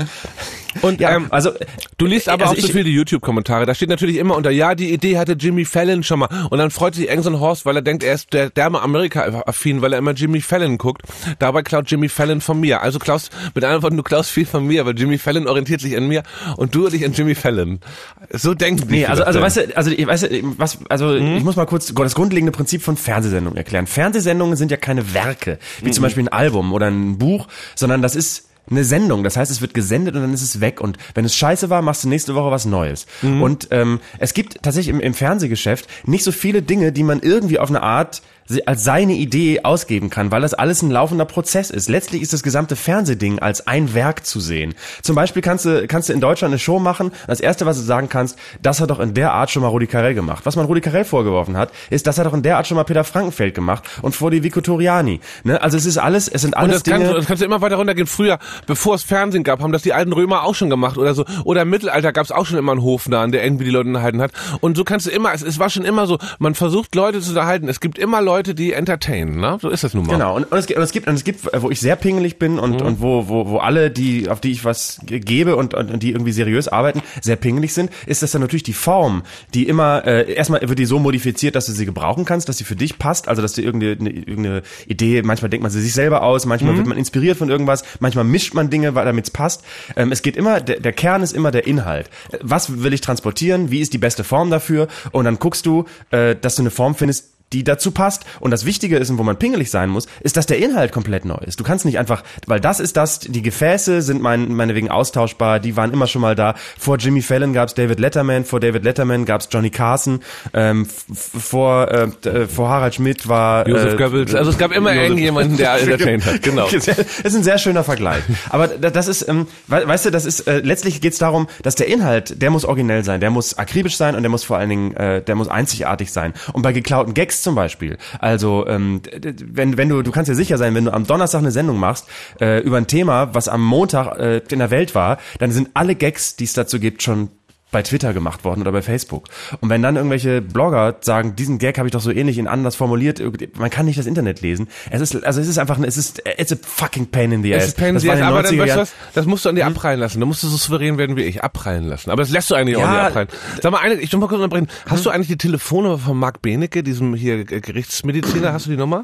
Und ja, ähm, also du liest aber also auch so viele YouTube-Kommentare. Da steht natürlich immer unter, ja, die Idee hatte Jimmy Fallon schon mal. Und dann freut sich Engson Horst, weil er denkt, er ist der derbe Amerika-affin, weil er immer Jimmy Fallon guckt. Dabei klaut Jimmy Fallon von mir. Also klaust, mit anderen Worten, du klaust viel von mir, weil Jimmy Fallon orientiert sich an mir und du dich an Jimmy Fallon. So denken die. Nee, also, also weißt du, also ich weiß, was, also mhm. ich muss mal kurz das grundlegende Prinzip von Fernsehsendungen erklären. Fernsehsendungen sind ja keine Werke, wie mhm. zum Beispiel ein Album oder ein Buch, sondern das ist eine Sendung, das heißt, es wird gesendet und dann ist es weg und wenn es scheiße war, machst du nächste Woche was Neues. Mhm. Und ähm, es gibt tatsächlich im, im Fernsehgeschäft nicht so viele Dinge, die man irgendwie auf eine Art als seine Idee ausgeben kann, weil das alles ein laufender Prozess ist. Letztlich ist das gesamte Fernsehding als ein Werk zu sehen. Zum Beispiel kannst du kannst du in Deutschland eine Show machen, das Erste, was du sagen kannst, das hat doch in der Art schon mal Rudi Carrell gemacht. Was man Rudi Carrell vorgeworfen hat, ist, das hat doch in der Art schon mal Peter Frankenfeld gemacht und vor die Vico Toriani. Ne? Also es ist alles, es sind alles und das Dinge... Kannst, das kannst du immer weiter runtergehen. Früher, bevor es Fernsehen gab, haben das die alten Römer auch schon gemacht oder so. Oder im Mittelalter gab es auch schon immer einen Hofnarren, der irgendwie die Leute unterhalten hat. Und so kannst du immer, es, es war schon immer so, man versucht Leute zu unterhalten. Es gibt immer Leute, die entertainen. Ne? So ist das nun mal. Genau, und, und, es gibt, und es gibt, und es gibt, wo ich sehr pingelig bin und, mhm. und wo, wo, wo alle, die, auf die ich was gebe und, und, und die irgendwie seriös arbeiten, sehr pingelig sind, ist das dann natürlich die Form, die immer, äh, erstmal wird die so modifiziert, dass du sie gebrauchen kannst, dass sie für dich passt, also dass du irgendeine, irgendeine Idee, manchmal denkt man sie sich selber aus, manchmal mhm. wird man inspiriert von irgendwas, manchmal mischt man Dinge, weil damit es passt. Ähm, es geht immer, der, der Kern ist immer der Inhalt. Was will ich transportieren? Wie ist die beste Form dafür? Und dann guckst du, äh, dass du eine Form findest, die dazu passt. Und das Wichtige ist, und wo man pingelig sein muss, ist, dass der Inhalt komplett neu ist. Du kannst nicht einfach, weil das ist das, die Gefäße sind mein, meinetwegen austauschbar, die waren immer schon mal da. Vor Jimmy Fallon gab's David Letterman, vor David Letterman gab's Johnny Carson, ähm, vor äh, vor Harald Schmidt war Josef äh, Goebbels. Also es gab immer irgendjemanden, der entertained hat. Genau. Das ist ein sehr schöner Vergleich. Aber das ist, ähm, weißt du, das ist äh, letztlich geht's darum, dass der Inhalt, der muss originell sein, der muss akribisch sein und der muss vor allen Dingen, äh, der muss einzigartig sein. Und bei geklauten Gags zum Beispiel. Also ähm, wenn wenn du du kannst dir sicher sein, wenn du am Donnerstag eine Sendung machst äh, über ein Thema, was am Montag äh, in der Welt war, dann sind alle Gags, die es dazu gibt, schon bei Twitter gemacht worden oder bei Facebook. Und wenn dann irgendwelche Blogger sagen, diesen Gag habe ich doch so ähnlich in anders formuliert, man kann nicht das Internet lesen. Es ist, also es ist einfach, es ist, it's a fucking pain in the ass. Es ist pain in the ass, aber dann weißt du was, das musst du an dir hm? abprallen lassen. Da musst du so souverän werden wie ich, abprallen lassen. Aber das lässt du eigentlich ja auch nicht abprallen. Sag mal, eine, ich will mal kurz unterbrechen. Hast hm? du eigentlich die Telefonnummer von Marc Benecke, diesem hier Gerichtsmediziner? Hast du die Nummer?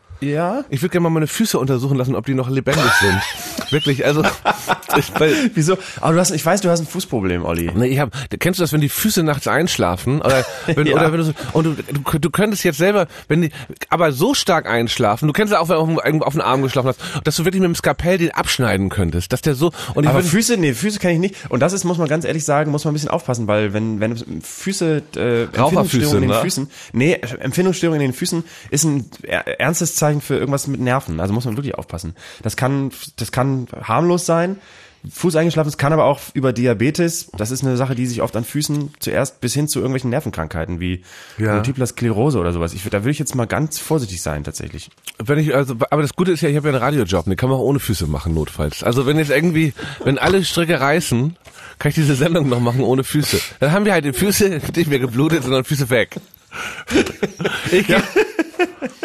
Ja. Ich würde gerne mal meine Füße untersuchen lassen, ob die noch lebendig sind. Wirklich, also. Ich, weil, Wieso? Aber du hast, ich weiß, du hast ein Fußproblem, Olli. Nee, ich hab, kennst du das, wenn die Füße nachts einschlafen? Oder wenn, ja. oder wenn du so, und du, du, du könntest jetzt selber, wenn die, aber so stark einschlafen, du kennst ja auch, wenn du auf, auf den Arm geschlafen hast, dass du wirklich mit dem Skalpell den abschneiden könntest, dass der so, und ich aber würd, Füße, nee, Füße kann ich nicht. Und das ist, muss man ganz ehrlich sagen, muss man ein bisschen aufpassen, weil wenn, wenn Füße, äh, Empfindungsstörungen in den ne? Füßen, nee, Empfindungsstörungen in den Füßen ist ein ernstes Zeichen für irgendwas mit Nerven. Also muss man wirklich aufpassen. Das kann, das kann harmlos sein. Fuß eingeschlafen, es kann aber auch über Diabetes, das ist eine Sache, die sich oft an Füßen zuerst bis hin zu irgendwelchen Nervenkrankheiten wie ja. Multipler Sklerose oder sowas. Ich, da würde ich jetzt mal ganz vorsichtig sein, tatsächlich. Wenn ich, also, aber das Gute ist ja, ich habe ja einen Radiojob, den kann man auch ohne Füße machen, notfalls. Also wenn jetzt irgendwie, wenn alle Stricke reißen, kann ich diese Sendung noch machen ohne Füße. Dann haben wir halt die Füße nicht mehr geblutet, sondern Füße weg. Ich, ja.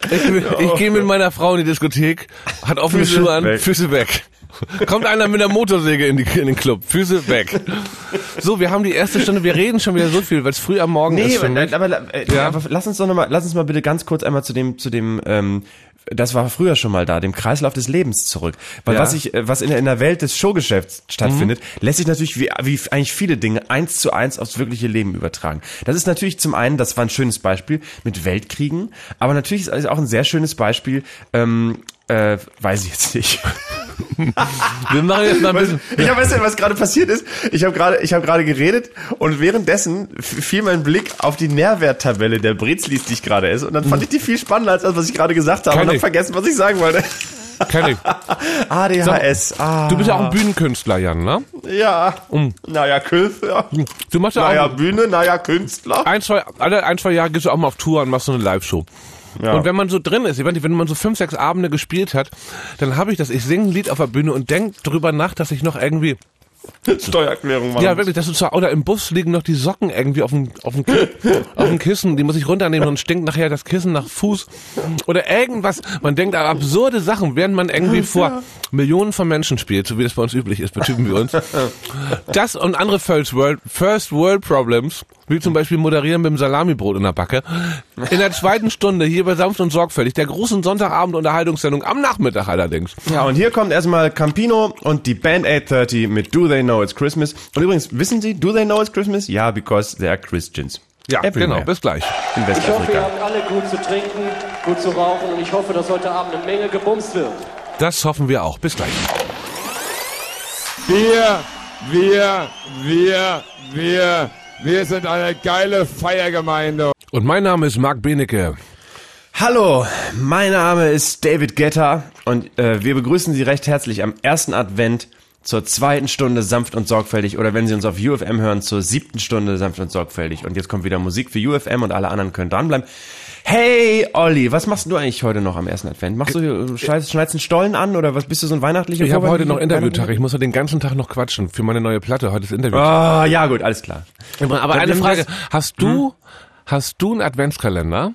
Ich, ich gehe mit meiner Frau in die Diskothek, hat offene Füße Schuhe an, weg. Füße weg. Kommt einer mit einer Motorsäge in, die, in den Club, Füße weg. So, wir haben die erste Stunde, wir reden schon wieder so viel, weil es früh am Morgen Nee, ist. aber, Mich. aber, äh, Ja. aber lass uns doch noch mal, lass uns mal bitte ganz kurz einmal zu dem, zu dem, ähm, das war früher schon mal da, dem Kreislauf des Lebens zurück. Weil Ja. was ich, äh, was in der, in der Welt des Showgeschäfts stattfindet, mhm. lässt sich natürlich wie, wie eigentlich viele Dinge eins zu eins aufs wirkliche Leben übertragen. Das ist natürlich zum einen, das war ein schönes Beispiel mit Weltkriegen, aber natürlich ist es auch ein sehr schönes Beispiel, ähm, äh, weiß ich jetzt nicht. Wir machen jetzt mal ein bisschen. Ich habe weißt du, was gerade passiert ist. Ich habe gerade, ich habe gerade geredet und währenddessen fiel mein Blick auf die Nährwerttabelle der Brezlis, die ich gerade esse, und dann fand ich die viel spannender als das, was ich gerade gesagt habe. Kann und habe ich. vergessen, was ich sagen wollte. Kenn ich. A D H S. Ah. Du bist ja auch ein Bühnenkünstler, Jan, ne? Ja. Naja, Künstler. Du machst ja Naja, auch Bühne, naja, Künstler. ein, zwei, alle ein, zwei Jahre gehst du auch mal auf Tour und machst so eine Live-Show. Ja. Und wenn man so drin ist, ich weiß nicht, wenn man so fünf, sechs Abende gespielt hat, dann habe ich das, ich singe ein Lied auf der Bühne und denk drüber nach, dass ich noch irgendwie, Steuererklärung machen. ja wirklich, das ist so, oder im Bus liegen noch die Socken irgendwie auf dem, auf dem, auf dem Kissen, die muss ich runternehmen und stinkt nachher das Kissen nach Fuß oder irgendwas. Man denkt an absurde Sachen, während man irgendwie vor Millionen von Menschen spielt, so wie das bei uns üblich ist, bei Typen wie uns. Das und andere First World, First World Problems, wie zum Beispiel moderieren mit dem Salamibrot in der Backe. In der zweiten Stunde hier bei Sanft und Sorgfältig, der großen Sonntagabend-Unterhaltungssendung am Nachmittag allerdings. Ja, und hier kommt erstmal Campino und die Band acht dreißig mit Do They Know It's Christmas. Und übrigens, wissen Sie, Do They Know It's Christmas? Ja, because they are Christians. Ja, Everywhere. genau, bis gleich. In Ich hoffe, ihr Westafrika. habt alle gut zu trinken, gut zu rauchen und ich hoffe, dass heute Abend eine Menge gebumst wird. Das hoffen wir auch. Bis gleich. Wir, wir, wir, wir, wir sind eine geile Feiergemeinde. Und mein Name ist Marc Benecke. Hallo, mein Name ist David Guetta und äh, wir begrüßen Sie recht herzlich am ersten Advent zur zweiten Stunde Sanft und Sorgfältig oder wenn Sie uns auf U F M hören, zur siebten Stunde Sanft und Sorgfältig. Und jetzt kommt wieder Musik für U F M und alle anderen können dranbleiben. Hey Olli, was machst du eigentlich heute noch am ersten Advent? Machst du, schneidest, schneidest einen Stollen an oder was, bist du so ein weihnachtlicher Ich habe heute noch Vorweihnachtlicher? Interviewtag. Ich muss ja den ganzen Tag noch quatschen für meine neue Platte. Heute ist Interview. Ah, ja gut, alles klar. Aber Dann eine nimm Frage. das- Hast du, hast du einen Adventskalender?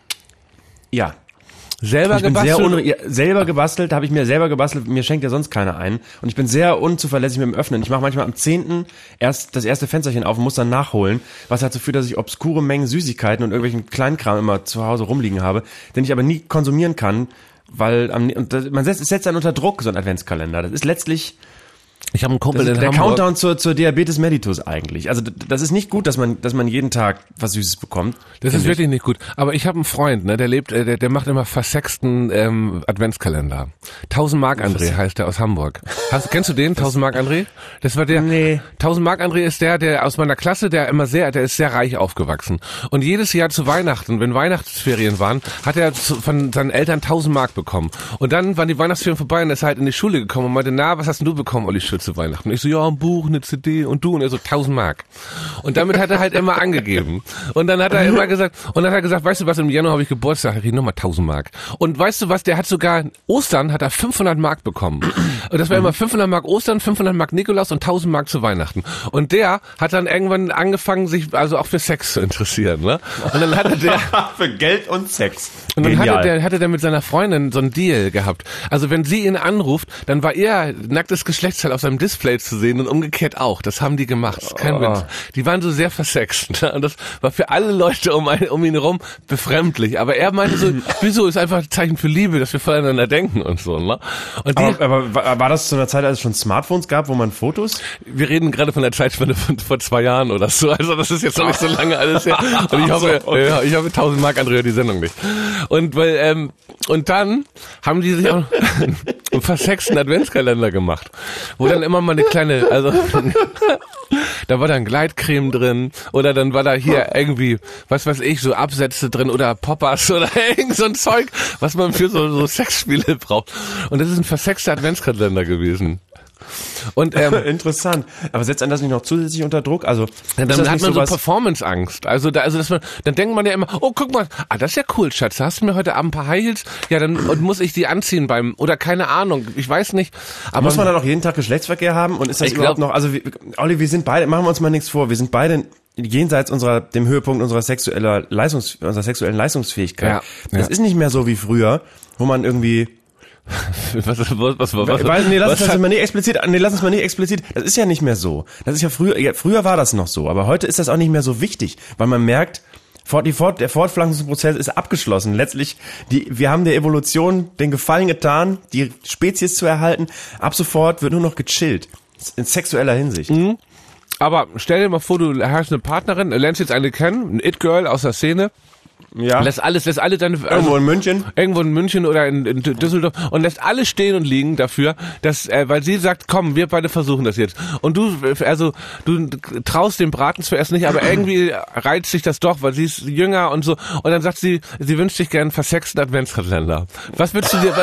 Ja. Selber Ich bin gebastelt? sehr unre ja, selber gebastelt, habe ich mir selber gebastelt, mir schenkt ja sonst keiner ein. Und ich bin sehr unzuverlässig mit dem Öffnen. Ich mache manchmal am zehnten erst das erste Fensterchen auf und muss dann nachholen, was dazu führt, dass ich obskure Mengen Süßigkeiten und irgendwelchen Kleinkram immer zu Hause rumliegen habe, den ich aber nie konsumieren kann, weil am, und das, man setzt, es setzt einen unter Druck, so ein Adventskalender. Das ist letztlich Ich habe einen Kumpel das ist in der Hamburg. Countdown zur, zur Diabetes mellitus eigentlich. Also d- das ist nicht gut, dass man, dass man jeden Tag was Süßes bekommt. Das finde ist ich. wirklich nicht gut. Aber ich habe einen Freund, ne, der lebt, äh, der, der macht immer versexten ähm, Adventskalender. tausend Mark André heißt der aus Hamburg. Hast, kennst du den, tausend Mark André? Das war der. Nee. tausend Mark André ist der, der aus meiner Klasse, der immer sehr, der ist sehr reich aufgewachsen. Und jedes Jahr zu Weihnachten, wenn Weihnachtsferien waren, hat er zu, von seinen Eltern tausend Mark bekommen. Und dann waren die Weihnachtsferien vorbei und er ist halt in die Schule gekommen und meinte, na, was hast denn du bekommen, Olli Schütz, zu Weihnachten? Und ich so, ja, ein Buch, eine C D und du und er so tausend Mark. Und damit hat er halt immer angegeben. Und dann hat er immer gesagt, und dann hat er gesagt, weißt du was, im Januar habe ich Geburtstag, ich kriege nochmal tausend Mark. Und weißt du was, der hat sogar, Ostern hat er fünfhundert Mark bekommen. Und das war immer fünfhundert Mark Ostern, fünfhundert Mark Nikolaus und tausend Mark zu Weihnachten. Und der hat dann irgendwann angefangen, sich also auch für Sex zu interessieren, ne? Und dann hatte der, Für Geld und Sex. und dann hatte Genial. der, hatte der mit seiner Freundin so einen Deal gehabt. Also wenn sie ihn anruft, dann war er nacktes Geschlechtsteil auf seinem Display zu sehen und umgekehrt auch. Das haben die gemacht. Das ist kein Oh. Witz. Die waren so sehr versext. Und das war für alle Leute um, ein, um ihn herum befremdlich. Aber er meinte so, wieso, ist einfach ein Zeichen für Liebe, dass wir voneinander denken und so, ne? Und die, aber, aber war war das zu einer Zeit, als es schon Smartphones gab, wo man Fotos? wir reden gerade von der Zeitspanne von vor zwei Jahren oder so. Also das ist jetzt noch nicht so lange alles her. Und ich hoffe, So, okay. ja, ich hoffe, tausend Mark Andrea die Sendung nicht. Und weil ähm, und dann haben die sich auch einen versexten Adventskalender gemacht, wo dann immer mal eine kleine, also da war dann Gleitcreme drin oder dann war da hier irgendwie, was weiß ich, so Absätze drin oder Poppers oder irgend so ein Zeug, was man für so, so Sexspiele braucht. Und das ist ein versexter Adventskalender gewesen. Und ähm, Interessant. Aber setzt einen das nicht noch zusätzlich unter Druck? Also Ja, ist dann das hat nicht man so sowas- Performance-Angst. Also, da, also dass man, dann denkt man ja immer, oh, guck mal, ah, das ist ja cool, Schatz, hast du mir heute Abend ein paar High Heels? Ja, dann und muss ich die anziehen beim, oder keine Ahnung, ich weiß nicht. Aber Muss man dann auch jeden Tag Geschlechtsverkehr haben? Und ist das Ich überhaupt glaub- noch, also wir, Olli, wir sind beide, machen wir uns mal nichts vor, wir sind beide jenseits unserer, dem Höhepunkt unserer sexueller Leistungs, unserer sexuellen Leistungsfähigkeit. Ja, das ja. ist nicht mehr so wie früher, wo man irgendwie was, was, was, was, was, Weil, nee, lass was uns hat, mal nicht explizit, nee, lass uns mal nicht explizit, das ist ja nicht mehr so. Das ist ja früher, ja, früher war das noch so, aber heute ist das auch nicht mehr so wichtig, weil man merkt, fort, die fort, der Fortpflanzungsprozess ist abgeschlossen. Letztlich, die, wir haben der Evolution den Gefallen getan, die Spezies zu erhalten. Ab sofort wird nur noch gechillt. In sexueller Hinsicht. Mhm. Aber stell dir mal vor, du hast eine Partnerin, lernst jetzt eine kennen, ein It-Girl aus der Szene. Ja. Lässt alles, lässt alle deine, also irgendwo in München, irgendwo in München oder in, in Düsseldorf und lässt alles stehen und liegen dafür, dass, äh, weil sie sagt, komm, wir beide versuchen das jetzt. Und du, also du traust dem Braten zuerst nicht, aber irgendwie reizt sich das doch, weil sie ist jünger und so. Und dann sagt sie, sie wünscht sich gern einen versexten Adventskalender. Was würdest du dir?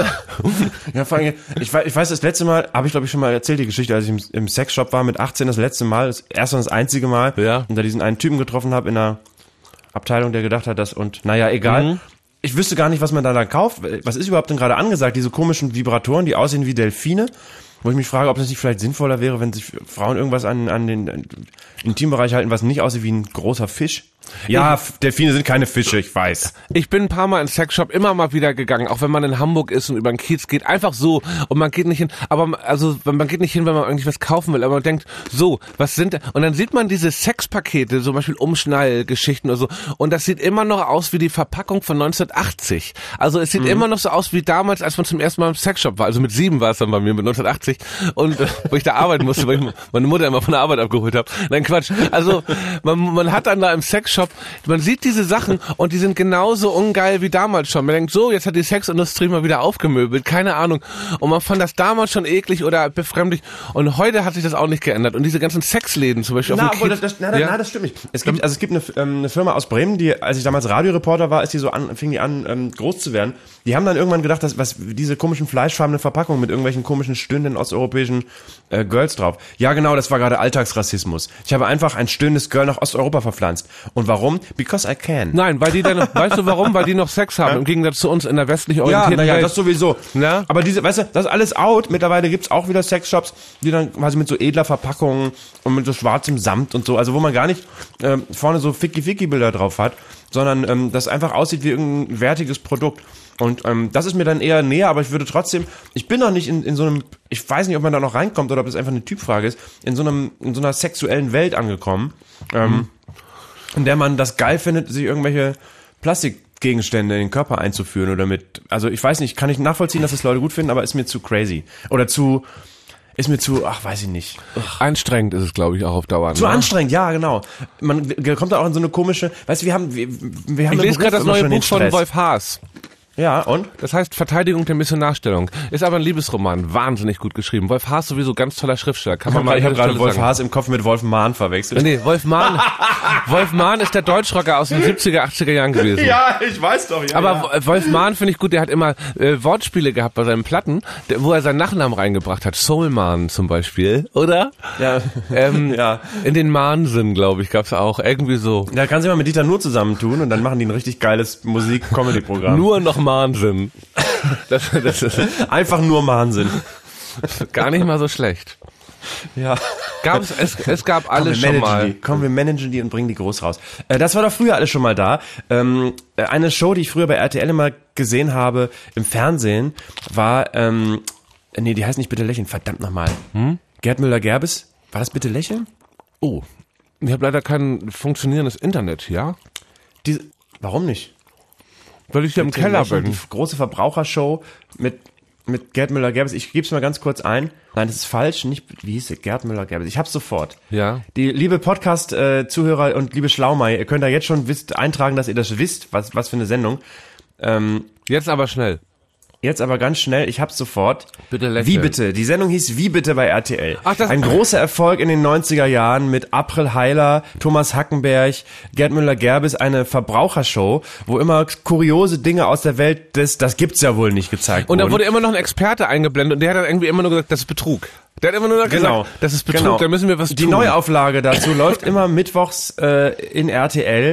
Ja, vor allem, ich weiß, ich weiß, das letzte Mal habe ich glaube ich schon mal erzählt die Geschichte, als ich im, im Sexshop war mit achtzehn, das letzte Mal, das erste und das einzige Mal, ja. Und da diesen einen Typen getroffen habe in einer Abteilung, der gedacht hat, dass und naja, egal. Mhm. Ich wüsste gar nicht, was man da dann kauft. Was ist überhaupt denn gerade angesagt? Diese komischen Vibratoren, die aussehen wie Delfine, wo ich mich frage, ob das nicht vielleicht sinnvoller wäre, wenn sich Frauen irgendwas an, an den Intimbereich halten, was nicht aussieht wie ein großer Fisch. Ja, ich, Delfine sind keine Fische, ich weiß. Ich bin ein paar Mal ins Sexshop immer mal wieder gegangen, auch wenn man in Hamburg ist und über den Kiez geht, einfach so und man geht nicht hin, aber also man geht nicht hin, wenn man eigentlich was kaufen will, aber man denkt, so, was sind und dann sieht man diese Sexpakete, zum Beispiel Umschnallgeschichten oder so und das sieht immer noch aus wie die Verpackung von neunzehnhundertachtzig. Also es sieht mhm. immer noch so aus wie damals, als man zum ersten Mal im Sexshop war, also mit sieben war es dann bei mir, mit neunzehnhundertachtzig und äh, wo ich da arbeiten musste, weil ich meine Mutter immer von der Arbeit abgeholt habe. Nein, Quatsch. Also man, man hat dann da im Sexshop, man sieht diese Sachen und die sind genauso ungeil wie damals schon. Man denkt, so, jetzt hat die Sexindustrie mal wieder aufgemöbelt, keine Ahnung. Und man fand das damals schon eklig oder befremdlich. Und heute hat sich das auch nicht geändert. Und diese ganzen Sexläden zum Beispiel. Na, auf dem obwohl, Kiez, das, na, ja? na, das stimmt nicht. Es gibt, also es gibt eine, ähm, eine Firma aus Bremen, die, als ich damals Radioreporter war, ist die so an, fing die an, ähm, groß zu werden. Die haben dann irgendwann gedacht, dass was diese komischen fleischfarbenen Verpackungen mit irgendwelchen komischen stöhnenden osteuropäischen äh, Girls drauf. Ja, genau, das war gerade Alltagsrassismus. Ich habe einfach ein stöhnendes Girl nach Osteuropa verpflanzt. Und warum? Because I can. Nein, weil die dann, weißt du warum? Weil die noch Sex haben, ja. Im Gegensatz zu uns in der westlich orientierten Ja, naja, Welt. das sowieso. Ja? Aber diese, weißt du, das ist alles out. Mittlerweile gibt's auch wieder Sexshops, die dann quasi mit so edler Verpackung und mit so schwarzem Samt und so, also wo man gar nicht ähm, vorne so Ficky-Ficky-Bilder drauf hat, sondern ähm, das einfach aussieht wie irgendein wertiges Produkt. Und ähm, das ist mir dann eher näher, aber ich würde trotzdem, ich bin noch nicht in, in so einem, ich weiß nicht, ob man da noch reinkommt oder ob das einfach eine Typfrage ist, in so einem, in so einer sexuellen Welt angekommen, ähm, mhm. in der man das geil findet, sich irgendwelche Plastikgegenstände in den Körper einzuführen oder mit, also ich weiß nicht, kann ich nachvollziehen, dass das Leute gut finden, aber ist mir zu crazy. Oder zu, ist mir zu, ach, weiß ich nicht. Ach. Anstrengend ist es, glaube ich, auch auf Dauer. Zu ne? anstrengend, ja, genau. Man kommt da auch in so eine komische, weißt du, wir haben, wir, wir haben ich lese gerade das neue Buch von Wolf Haas. Ja, und? Das heißt Verteidigung der Missionarstellung. Ist aber ein Liebesroman, wahnsinnig gut geschrieben. Wolf Haas sowieso ganz toller Schriftsteller. Kann man mal ich habe gerade Wolf sagen. Haas im Kopf mit Wolf Mahn verwechselt. Nee, Wolf Mahn, Wolf Mahn ist der Deutschrocker aus den siebziger, achtziger Jahren gewesen. Ja, ich weiß doch. Ja, aber ja. Wolf Mahn finde ich gut, der hat immer äh, Wortspiele gehabt bei seinen Platten, der, wo er seinen Nachnamen reingebracht hat. Soulman zum Beispiel, oder? Ja. Ähm, ja. In den Mahnsinn, glaube ich, gab's auch. Irgendwie so. Da kann sich mal mit Dieter Nuhr zusammentun und dann machen die ein richtig geiles Musik-Comedy-Programm. Nur noch Mahnsinn. Das, das ist einfach nur Wahnsinn. Gar nicht mal so schlecht. Ja. Gab's, es, es gab alles schon mal. Die. Komm, wir managen die und bringen die groß raus. Äh, das war doch früher alles schon mal da. Ähm, eine Show, die ich früher bei R T L immer gesehen habe im Fernsehen, war, ähm, nee, die heißt nicht Bitte lächeln, verdammt nochmal. Hm? Gerd Müller-Gerbes, war das Bitte lächeln? Oh, ich habe leider kein funktionierendes Internet, ja? Die, warum nicht? Weil ich hier im Keller bin. Die große Verbrauchershow mit mit Gerd Müller-Gerbes. Ich gebe es mal ganz kurz ein. Nein, das ist falsch. Nicht, wie hieß es? Gerd Müller-Gerbes. Ich hab's sofort. Ja. Die liebe Podcast-Zuhörer und liebe Schlaumei, ihr könnt da jetzt schon wisst, eintragen, dass ihr das wisst, was was für eine Sendung. Ähm, jetzt aber schnell. Jetzt aber ganz schnell, ich hab's sofort. Bitte lächeln. Wie bitte? Die Sendung hieß Wie bitte bei R T L. Ach, das Ein großer Erfolg in den neunziger Jahren mit April Heiler, Thomas Hackenberg, Gerd Müller-Gerbes, eine Verbrauchershow, wo immer kuriose Dinge aus der Welt des, das gibt's ja wohl nicht, gezeigt Und wurden. da wurde immer noch ein Experte eingeblendet und der hat dann irgendwie immer nur gesagt, das ist Betrug. Der hat immer nur gesagt, genau. das ist Betrug, genau. da müssen wir was Die tun. Neuauflage dazu läuft immer mittwochs äh, in R T L.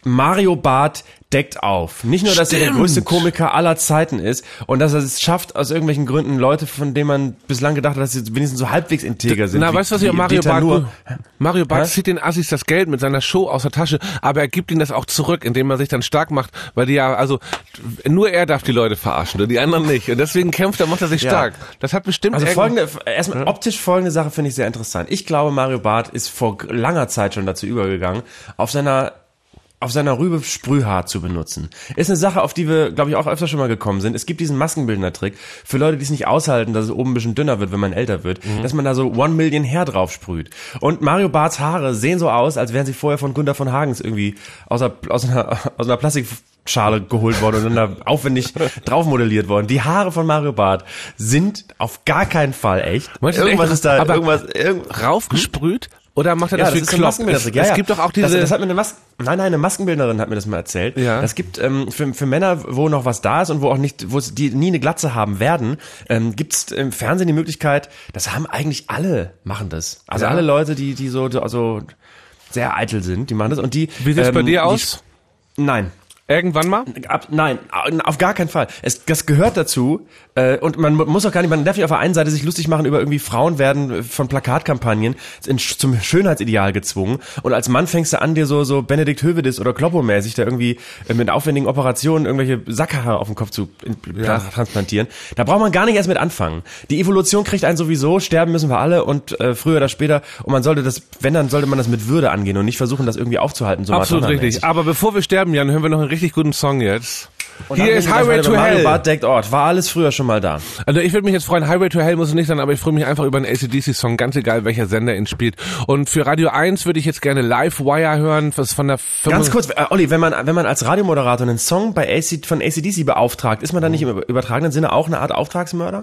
Mario Barth deckt auf. Nicht nur, dass Stimmt. er der größte Komiker aller Zeiten ist und dass er es schafft, aus irgendwelchen Gründen Leute, von denen man bislang gedacht hat, dass sie wenigstens so halbwegs integer sind. Na, wie, weißt du, was ich Mario Barth... Mario Barth zieht den Assis das Geld mit seiner Show aus der Tasche, aber er gibt ihnen das auch zurück, indem er sich dann stark macht, weil die ja, also, nur er darf die Leute verarschen und die anderen nicht. Und deswegen kämpft er, macht er sich ja. stark. Das hat bestimmt... Also folgende, erstmal ja. optisch folgende Sache finde ich sehr interessant. Ich glaube, Mario Barth ist vor langer Zeit schon dazu übergegangen, auf seiner auf seiner Rübe Sprühhaar zu benutzen. Ist eine Sache, auf die wir, glaube ich, auch öfter schon mal gekommen sind. Es gibt diesen Maskenbildner-Trick für Leute, die es nicht aushalten, dass es oben ein bisschen dünner wird, wenn man älter wird, mhm. dass man da so One Million Hair drauf sprüht. Und Mario Barths Haare sehen so aus, als wären sie vorher von Gunther von Hagens irgendwie aus einer, aus einer, aus einer Plastikschale geholt worden und dann da aufwendig drauf modelliert worden. Die Haare von Mario Barth sind auf gar keinen Fall echt. Meinst irgendwas echt? Ist da, aber irgendwas, irgend raufgesprüht? Oder macht er das ja, für Klopp? Es, es, ja, es ja. gibt doch auch diese... Das, das hat mir eine Mas- Nein, nein, eine Maskenbildnerin hat mir das mal erzählt. Ja. Es gibt ähm, für, für Männer, wo noch was da ist und wo auch nicht, wo es die nie eine Glatze haben werden, ähm, gibt es im Fernsehen die Möglichkeit, das haben eigentlich alle, machen das. Also ja. alle Leute, die die so also sehr eitel sind, die machen das. Und die. Wie sieht's ähm, bei dir aus? Die, nein. Irgendwann mal? Ab, nein, auf gar keinen Fall. Es, das gehört dazu äh, und man muss auch gar nicht, man darf nicht auf der einen Seite sich lustig machen über irgendwie Frauen werden von Plakatkampagnen in, zum Schönheitsideal gezwungen und als Mann fängst du an, dir so so Benedikt Hövedes oder Kloppo-mäßig da irgendwie äh, mit aufwendigen Operationen irgendwelche Sackhaare auf den Kopf zu in, ja. transplantieren. Da braucht man gar nicht erst mit anfangen. Die Evolution kriegt einen sowieso, sterben müssen wir alle und äh, früher oder später und man sollte das, wenn dann sollte man das mit Würde angehen und nicht versuchen, das irgendwie aufzuhalten. So absolut richtig. Aber bevor wir sterben, Jan, hören wir noch einen richtig guten Song jetzt. Und hier ist Highway to Hell. Mario Barth deckt Ort. War alles früher schon mal da. Also ich würde mich jetzt freuen, Highway to Hell muss es nicht sein, aber ich freue mich einfach über einen A C D C-Song, ganz egal welcher Sender ihn spielt. Und für Radio eins würde ich jetzt gerne Live Wire hören, was von der Firma... Ganz kurz, äh, Olli, wenn man wenn man als Radiomoderator einen Song bei A C, von A C D C beauftragt, ist man dann nicht im übertragenen Sinne auch eine Art Auftragsmörder?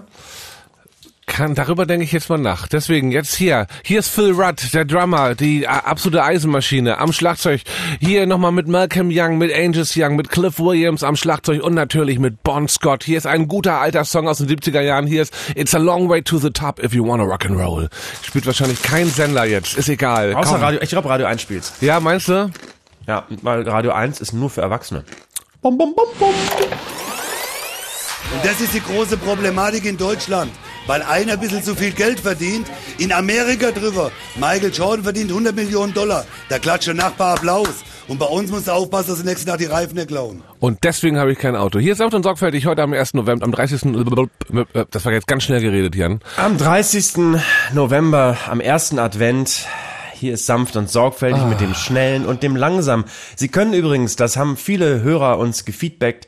Kann, darüber denke ich jetzt mal nach. Deswegen jetzt hier. Hier ist Phil Rudd, der Drummer, die absolute Eisenmaschine am Schlagzeug. Hier nochmal mit Malcolm Young, mit Angus Young, mit Cliff Williams am Schlagzeug und natürlich mit Bon Scott. Hier ist ein guter alter Song aus den siebziger Jahren. Hier ist It's a Long Way to the Top if you wanna rock and roll. Spielt wahrscheinlich kein Sender jetzt. Ist egal. Außer Komm. Radio, ich glaube Radio eins spielt's. Ja, meinst du? Ja, weil Radio eins ist nur für Erwachsene. Bom, bom, bom, bom. Und das ist die große Problematik in Deutschland. Weil einer ein bisschen zu viel Geld verdient. In Amerika drüber. Michael Jordan verdient hundert Millionen Dollar. Da klatscht der Nachbar Applaus. Und bei uns musst du aufpassen, dass du nächsten Tag die Reifen nicht klauen. Und deswegen habe ich kein Auto. Hier ist Sanft und Sorgfältig heute am ersten November, am dreißigsten Das war jetzt ganz schnell geredet, Jan. Am dreißigsten November, am ersten Advent. Hier ist Sanft und Sorgfältig ah. mit dem Schnellen und dem Langsamen. Sie können übrigens, das haben viele Hörer uns gefeedbackt,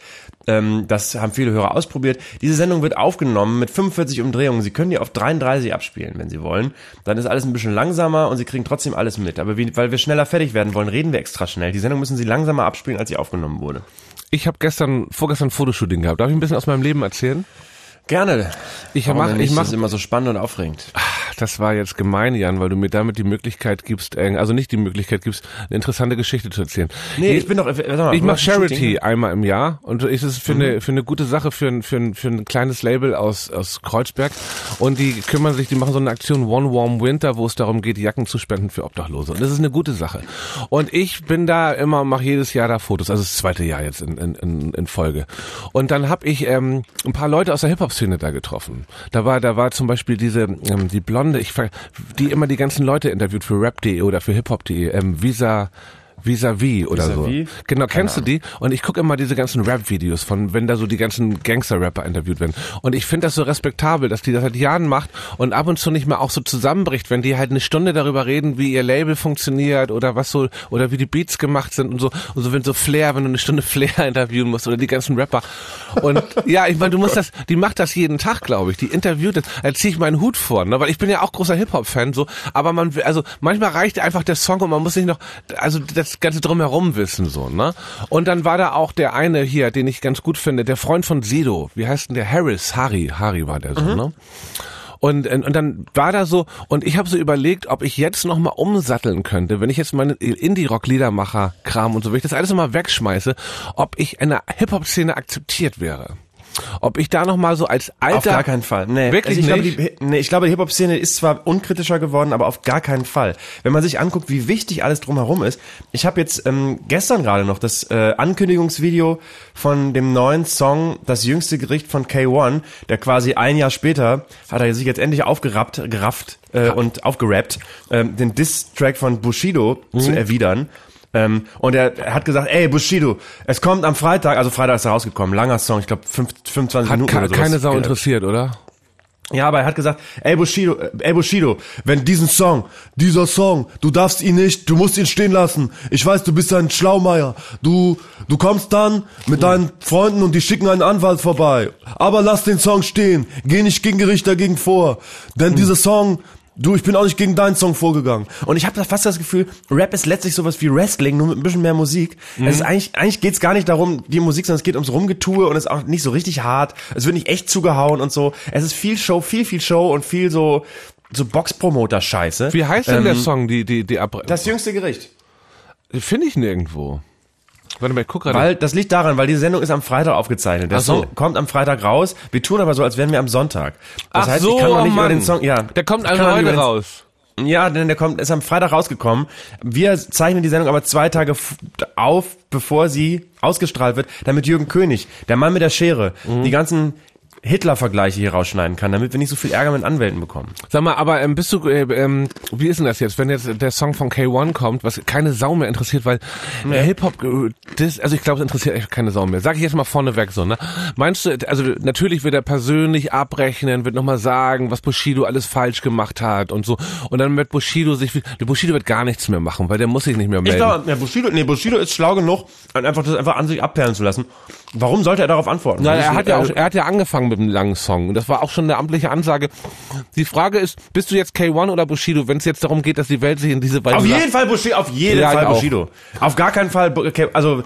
das haben viele Hörer ausprobiert. Diese Sendung wird aufgenommen mit fünfundvierzig Umdrehungen. Sie können die auf dreiunddreißig abspielen, wenn Sie wollen. Dann ist alles ein bisschen langsamer und Sie kriegen trotzdem alles mit. Aber wie, weil wir schneller fertig werden wollen, reden wir extra schnell. Die Sendung müssen Sie langsamer abspielen, als sie aufgenommen wurde. Ich habe gestern, vorgestern ein Fotoshooting gehabt. Darf ich ein bisschen aus meinem Leben erzählen? Gerne. Ich mach, ich mach, das ist immer so spannend und aufregend. Ach, das war jetzt gemein, Jan, weil du mir damit die Möglichkeit gibst, also nicht die Möglichkeit gibst, eine interessante Geschichte zu erzählen. Nee, ich, ich bin doch, sag mal, ich mache Charity Shooting einmal im Jahr und ist es für mhm. eine für eine gute Sache für ein für ein für ein kleines Label aus aus Kreuzberg und die kümmern sich, die machen so eine Aktion One Warm Winter, wo es darum geht, Jacken zu spenden für Obdachlose und das ist eine gute Sache. Und ich bin da immer mache jedes Jahr da Fotos, also das zweite Jahr jetzt in in in Folge. Und dann habe ich ähm, ein paar Leute aus der Hip-Hop-Szene da getroffen. Da war da war zum Beispiel diese ähm, die Blonde, ich die immer die ganzen Leute interviewt für rap punkt de oder für hiphop punkt de, ähm, Visa Vis-a-vis oder so. Genau, kennst du die? Und ich gucke immer diese ganzen Rap-Videos von, wenn da so die ganzen Gangster-Rapper interviewt werden. Und ich finde das so respektabel, dass die das seit Jahren macht und ab und zu nicht mehr auch so zusammenbricht, wenn die halt eine Stunde darüber reden, wie ihr Label funktioniert oder was so, oder wie die Beats gemacht sind und so. Und so, wenn so Flair, wenn du eine Stunde Flair interviewen musst oder die ganzen Rapper. Und ja, ich meine, du musst das, die macht das jeden Tag, glaube ich. Die interviewt das. Da ziehe ich meinen Hut vor, ne? Weil ich bin ja auch großer Hip-Hop-Fan, so. Aber man, also, manchmal reicht einfach der Song und man muss nicht noch, also, das Ganze drumherum wissen, so, ne? Und dann war da auch der eine hier, den ich ganz gut finde, der Freund von Sido. Wie heißt denn der? Harris, Harry, Harry war der so, mhm. ne? Und, und dann war da so, und ich habe so überlegt, ob ich jetzt nochmal umsatteln könnte, wenn ich jetzt meine Indie-Rock-Liedermacher-Kram und so, wenn ich das alles nochmal wegschmeiße, ob ich in der Hip-Hop-Szene akzeptiert wäre. ob ich da nochmal so als alter... Auf gar keinen Fall. Nee. Wirklich also ich nicht? Glaube, die, nee, ich glaube, die Hip-Hop-Szene ist zwar unkritischer geworden, aber auf gar keinen Fall. Wenn man sich anguckt, wie wichtig alles drumherum ist. Ich habe jetzt ähm, gestern gerade noch das äh, Ankündigungsvideo von dem neuen Song Das jüngste Gericht von K eins, der quasi ein Jahr später hat er sich jetzt endlich aufgerappt, gerafft äh, und aufgerappt, äh, den Diss-Track von Bushido mhm. zu erwidern. Ähm, und er, er hat gesagt, ey Bushido, es kommt am Freitag, also Freitag ist er rausgekommen, langer Song, ich glaube fünfundzwanzig hat Minuten ka- oder sowas. keine Sau interessiert, oder? Ja, aber er hat gesagt, ey Bushido, ey Bushido, wenn diesen Song, dieser Song, du darfst ihn nicht, du musst ihn stehen lassen. Ich weiß, du bist ein Schlaumeier. Du, du kommst dann mit deinen Freunden und die schicken einen Anwalt vorbei. Aber lass den Song stehen. Geh nicht gegen Gericht dagegen vor. Denn mhm. dieser Song, du, ich bin auch nicht gegen deinen Song vorgegangen. Und ich habe fast das Gefühl, Rap ist letztlich sowas wie Wrestling, nur mit ein bisschen mehr Musik. Mhm. Es ist eigentlich, eigentlich geht's gar nicht darum, die Musik, sondern es geht ums Rumgetue und es ist auch nicht so richtig hart. Es wird nicht echt zugehauen und so. Es ist viel Show, viel, viel Show und viel so, so Box-Promoter-Scheiße. Wie heißt denn ähm, der Song, die, die, die Ab- Das jüngste Gericht. Finde ich nirgendwo. Warte mal, ich guck gerade. Weil, das liegt daran, weil die Sendung ist am Freitag aufgezeichnet. Der Ach so. Song kommt am Freitag raus. Wir tun aber so, als wären wir am Sonntag. Das Ach heißt, so, ich kann noch nicht oh über Mann. den Song, ja. Der kommt ich also kann noch heute nicht über den- raus. Ja, denn der kommt, ist am Freitag rausgekommen. Wir zeichnen die Sendung aber zwei Tage f- auf, bevor sie ausgestrahlt wird, damit Jürgen König, der Mann mit der Schere, Mhm. die ganzen Hitler-Vergleiche hier rausschneiden kann, damit wir nicht so viel Ärger mit Anwälten bekommen. Sag mal, aber ähm, bist du, äh, ähm, wie ist denn das jetzt, wenn jetzt der Song von K eins kommt, was keine Sau mehr interessiert, weil äh, Hip-Hop, äh, das, also ich glaube, es interessiert echt keine Sau mehr. Sag ich jetzt mal vorneweg so, ne? Meinst du, also natürlich wird er persönlich abrechnen, wird nochmal sagen, was Bushido alles falsch gemacht hat und so. Und dann wird Bushido sich, der Bushido wird gar nichts mehr machen, weil der muss sich nicht mehr melden. Ich glaube, ja, Bushido, nee, Bushido ist schlau genug, einfach das einfach an sich abperlen zu lassen. Warum sollte er darauf antworten? Na, Das er ist- hat ja auch, er hat ja angefangen mit einem langen Song und das war auch schon eine amtliche Ansage. Die Frage ist, bist du jetzt K eins oder Bushido, wenn es jetzt darum geht, dass die Welt sich in diese beiden Auf Sachen- jeden Fall Bushido, auf jeden Ja, Fall ich auch. Bushido. Auf gar keinen Fall, okay, also,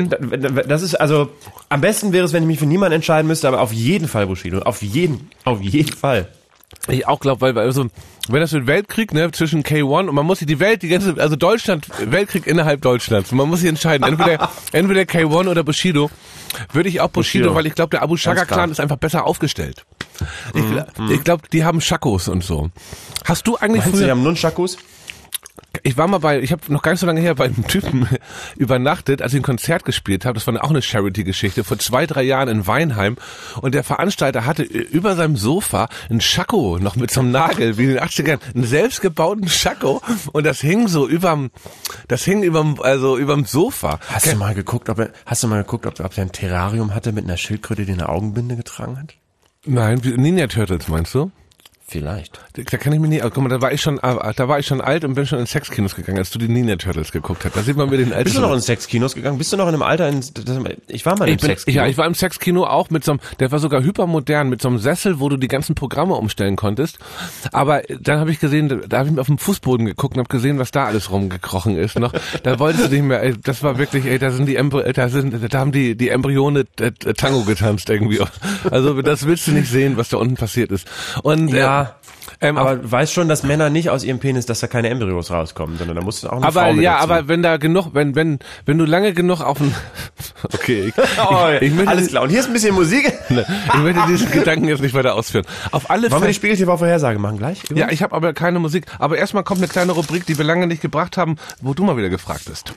das ist, also, am besten wäre es, wenn ich mich für niemanden entscheiden müsste, aber auf jeden Fall Bushido. Auf jeden, auf jeden Fall. Ich auch glaube, weil, weil also, wenn das mit Weltkrieg, ne, zwischen K eins und man muss sich die Welt, die ganze, also Deutschland, Weltkrieg innerhalb Deutschlands, man muss sich entscheiden, entweder, entweder K eins oder Bushido, würde ich auch Bushido, Bushido. weil ich glaube, der Abu Shaka Ganz klar. Clan ist einfach besser aufgestellt. Ich, gl- ich glaube, die haben Schakos und so. Hast du eigentlich Meinst du, die früher, haben Nunchakus? ich war mal bei, ich habe noch gar nicht so lange her bei einem Typen übernachtet, als ich ein Konzert gespielt habe. Das war auch eine Charity-Geschichte vor zwei, drei Jahren in Weinheim. Und der Veranstalter hatte über seinem Sofa einen Schakko noch mit so einem Nagel, wie in den achtzigern, einen selbstgebauten Schakko. Und das hing so überm, das hing überm, also überm Sofa. Hast du mal geguckt, ob er, hast du mal geguckt, ob, ob er ein Terrarium hatte mit einer Schildkröte, die eine Augenbinde getragen hat? Nein, wie- Ninja Turtles meinst du? Vielleicht. Da kann ich mich nicht, guck mal, da war ich schon, da war ich schon alt und bin schon in Sexkinos gegangen, als du die Ninja Turtles geguckt hast. Da sieht man mir den alten. Bist du noch in Sexkinos gegangen? Bist du noch in einem Alter, in, das, ich war mal in Ich einem bin, Sexkino. ja, ich war im Sexkino auch mit so einem, der war sogar hypermodern, mit so einem Sessel, wo du die ganzen Programme umstellen konntest. Aber dann habe ich gesehen, da, da habe ich mir auf den Fußboden geguckt und habe gesehen, was da alles rumgekrochen ist noch. Da wolltest du nicht mehr, ey, das war wirklich, ey, da sind die Embry- da sind, da haben die, die Embryone äh, Tango getanzt irgendwie. Also das willst du nicht sehen, was da unten passiert ist. Und Ja. äh, ähm, aber du weißt schon, dass Männer nicht aus ihrem Penis, dass da keine Embryos rauskommen, sondern da muss auch eine aber Frau mit ja, dazu. aber wenn da genug, wenn wenn wenn du lange genug auf ein okay, ich, Oh, ich, ich möchte, alles klar. Und hier ist ein bisschen Musik. ich möchte diesen Gedanken jetzt nicht weiter ausführen. Auf alle Wollen wir Fälle. die Spiegel-T V-Vorhersage machen gleich? Ja, ich habe aber keine Musik. Aber erstmal kommt eine kleine Rubrik, die wir lange nicht gebracht haben, wo du mal wieder gefragt bist.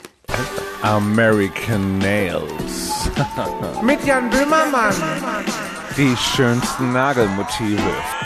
American Nails. Mit Jan Böhmermann. Die schönsten Nagelmotive.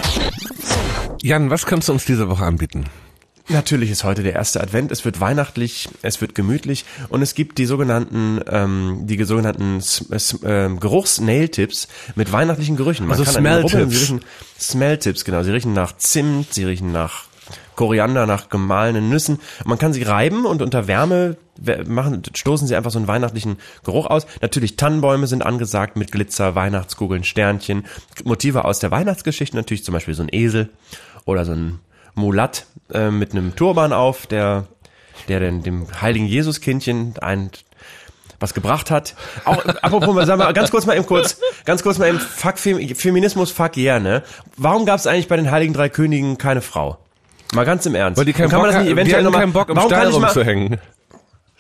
Jan, was kannst du uns diese Woche anbieten? Natürlich ist heute der erste Advent. Es wird weihnachtlich, es wird gemütlich und es gibt die sogenannten, ähm, die sogenannten S- S- ähm, Geruchs-Nail-Tipps mit weihnachtlichen Gerüchen. Man Also kann an ihnen rubbeln, Smell-Tipps. sie riechen- Smell-Tipps, genau. Sie riechen nach Zimt, sie riechen nach Koriander, nach gemahlenen Nüssen. Man kann sie reiben und unter Wärme we- machen, stoßen sie einfach so einen weihnachtlichen Geruch aus. Natürlich Tannenbäume sind angesagt mit Glitzer, Weihnachtskugeln, Sternchen, Motive aus der Weihnachtsgeschichte, natürlich zum Beispiel so ein Esel oder so ein Mulat äh, mit einem Turban auf, der der denn dem heiligen Jesuskindchen ein was gebracht hat. Auch apropos, mal, sagen wir ganz kurz mal eben kurz, ganz kurz mal eben Fuck Fem- Feminismus, fuck yeah, ne? Warum gab es eigentlich bei den heiligen drei Königen keine Frau? Mal ganz im Ernst. Weil die keinen Und kann Bock, man das nicht die eventuell hatten noch mal- keinen Bock im warum kann Stall ich mal- rumzuhängen.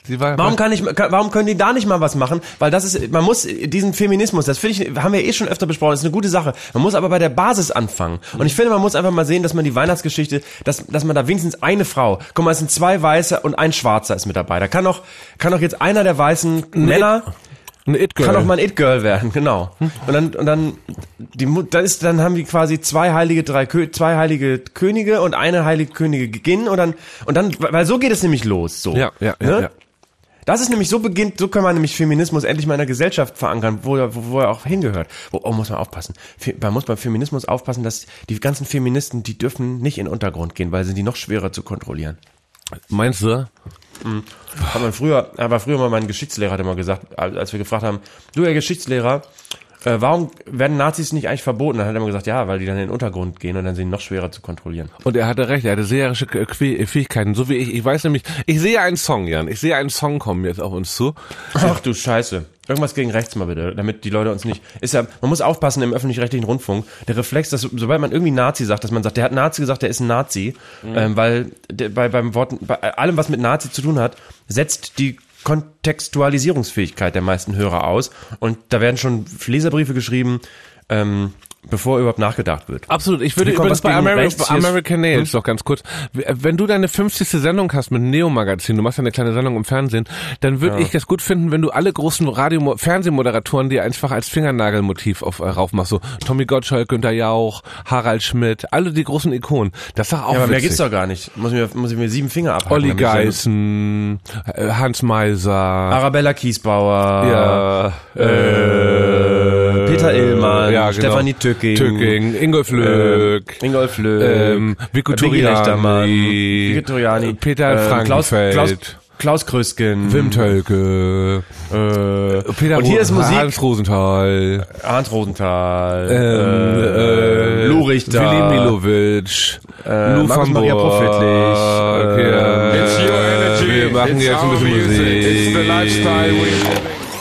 Sie war, warum kann ich, warum können die da nicht mal was machen? Weil das ist, man muss diesen Feminismus, das finde ich, haben wir eh schon öfter besprochen, das ist eine gute Sache. Man muss aber bei der Basis anfangen. Und ich finde, man muss einfach mal sehen, dass man die Weihnachtsgeschichte, dass, dass man da wenigstens eine Frau, guck mal, es sind zwei Weiße und ein Schwarzer ist mit dabei. Da kann auch, kann auch jetzt einer der weißen Männer, Ein It-Girl. Kann auch mal ein It-Girl werden, genau. Und dann, und dann, die, da ist, dann haben die quasi zwei heilige, drei, zwei heilige Könige und eine heilige Königin und dann, und dann, weil so geht es nämlich los, so. Ja, ja, ja, ne? ja. Das ist nämlich so beginnt, so kann man nämlich Feminismus endlich mal in der Gesellschaft verankern, wo er, wo, wo er auch hingehört. Wo, oh, muss man aufpassen. Man muss beim Feminismus aufpassen, dass die ganzen Feministen, die dürfen nicht in den Untergrund gehen, weil sind die noch schwerer zu kontrollieren. Meinst du? Mhm. Hat man früher, aber früher mal mein Geschichtslehrer hat immer gesagt, als wir gefragt haben, du, Herr Geschichtslehrer, äh, warum werden Nazis nicht eigentlich verboten? Dann hat er immer gesagt, ja, weil die dann in den Untergrund gehen und dann sind die noch schwerer zu kontrollieren. Und er hatte recht, er hatte seherische Fähigkeiten, so wie ich. Ich weiß nämlich, ich sehe einen Song, Jan, ich sehe einen Song kommen jetzt auf uns zu. Ach du Scheiße. Irgendwas gegen rechts mal bitte, damit die Leute uns nicht, ist ja, man muss aufpassen im öffentlich-rechtlichen Rundfunk, der Reflex, dass sobald man irgendwie Nazi sagt, dass man sagt, der hat Nazi gesagt, der ist ein Nazi, mhm. ähm, weil der, bei, beim Wort, bei allem, was mit Nazi zu tun hat, setzt die Kontextualisierungsfähigkeit der meisten Hörer aus und da werden schon Leserbriefe geschrieben, ähm, bevor überhaupt nachgedacht wird. Absolut. Ich würde übrigens bei Ameri- American Nails noch ganz kurz, wenn du deine fünfzigste Sendung hast mit Neo-Magazin, du machst ja eine kleine Sendung im Fernsehen, dann würde ja. ich das gut finden, wenn du alle großen Radio- Fernsehmoderatoren dir einfach als Fingernagelmotiv auf, äh, raufmachst. So Tommy Gottschalk, Günther Jauch, Harald Schmidt, alle die großen Ikonen. Das ist doch auch ja, aber witzig. Mehr geht's doch gar nicht. Muss ich mir, muss ich mir sieben Finger abhacken. Olli Geißen, Hans Meiser, Arabella Kiesbauer, ja, äh, Peter Illmann, ja, genau. Stefanie Tücking, Tücking, Ingolf Löck, äh, Ingolf Löck, ähm, Vico Toriani, Toriani, Peter äh, Frankenfeld, Klaus, Klaus, Klaus Krüsken, Wim Tölke, äh, Peter und hier ist Musik, Hans Rosenthal, Hans Rosenthal, ähm, äh, Lou Richter, Willi Milovic, äh, Lou Markus Maria Profitlich, äh, It's your energy. wir machen It's jetzt ein bisschen our music. Musik. It's the lifestyle we live.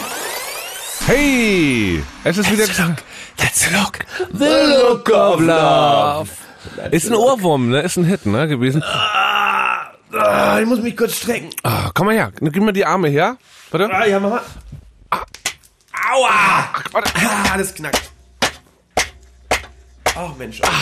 Hey, es ist wieder look, let's look, The Look of Love. Ist ein Ohrwurm, ne? Ist ein Hit, ne? Gewesen. Ah, ah, ich muss mich kurz strecken. Ah, komm mal her, gib mir die Arme her. Warte. Ah, ja, Mama. Ah. Aua! Ach, warte. Ah, das knackt. Oh, Mensch. Oh.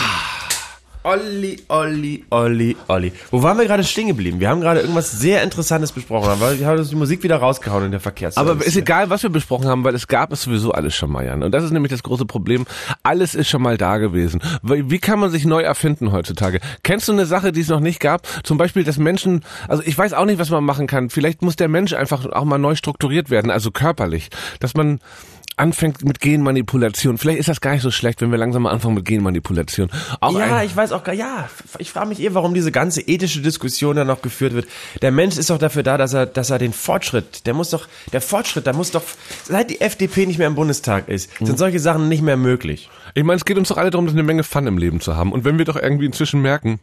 Olli, Olli, Olli, Olli. Wo waren wir gerade stehen geblieben? Wir haben gerade irgendwas sehr Interessantes besprochen, weil wir haben uns die Musik wieder rausgehauen in der Verkehrsservice. Aber ist egal, was wir besprochen haben, weil es gab es sowieso alles schon mal, Jan. Und das ist nämlich das große Problem. Alles ist schon mal da gewesen. Wie kann man sich neu erfinden heutzutage? Kennst du eine Sache, die es noch nicht gab? Zum Beispiel, dass Menschen, also ich weiß auch nicht, was man machen kann. Vielleicht muss der Mensch einfach auch mal neu strukturiert werden, also körperlich. Dass man anfängt mit Genmanipulation. Vielleicht ist das gar nicht so schlecht, wenn wir langsam mal anfangen mit Genmanipulation. Auch ja, ein, ich weiß auch gar, ja, ich frage mich eh, warum diese ganze ethische Diskussion dann noch geführt wird. Der Mensch ist doch dafür da, dass er, dass er den Fortschritt, der muss doch, der Fortschritt, da muss doch, seit die F D P nicht mehr im Bundestag ist, sind solche Sachen nicht mehr möglich. Ich meine, es geht uns doch alle darum, eine Menge Fun im Leben zu haben. Und wenn wir doch irgendwie inzwischen merken,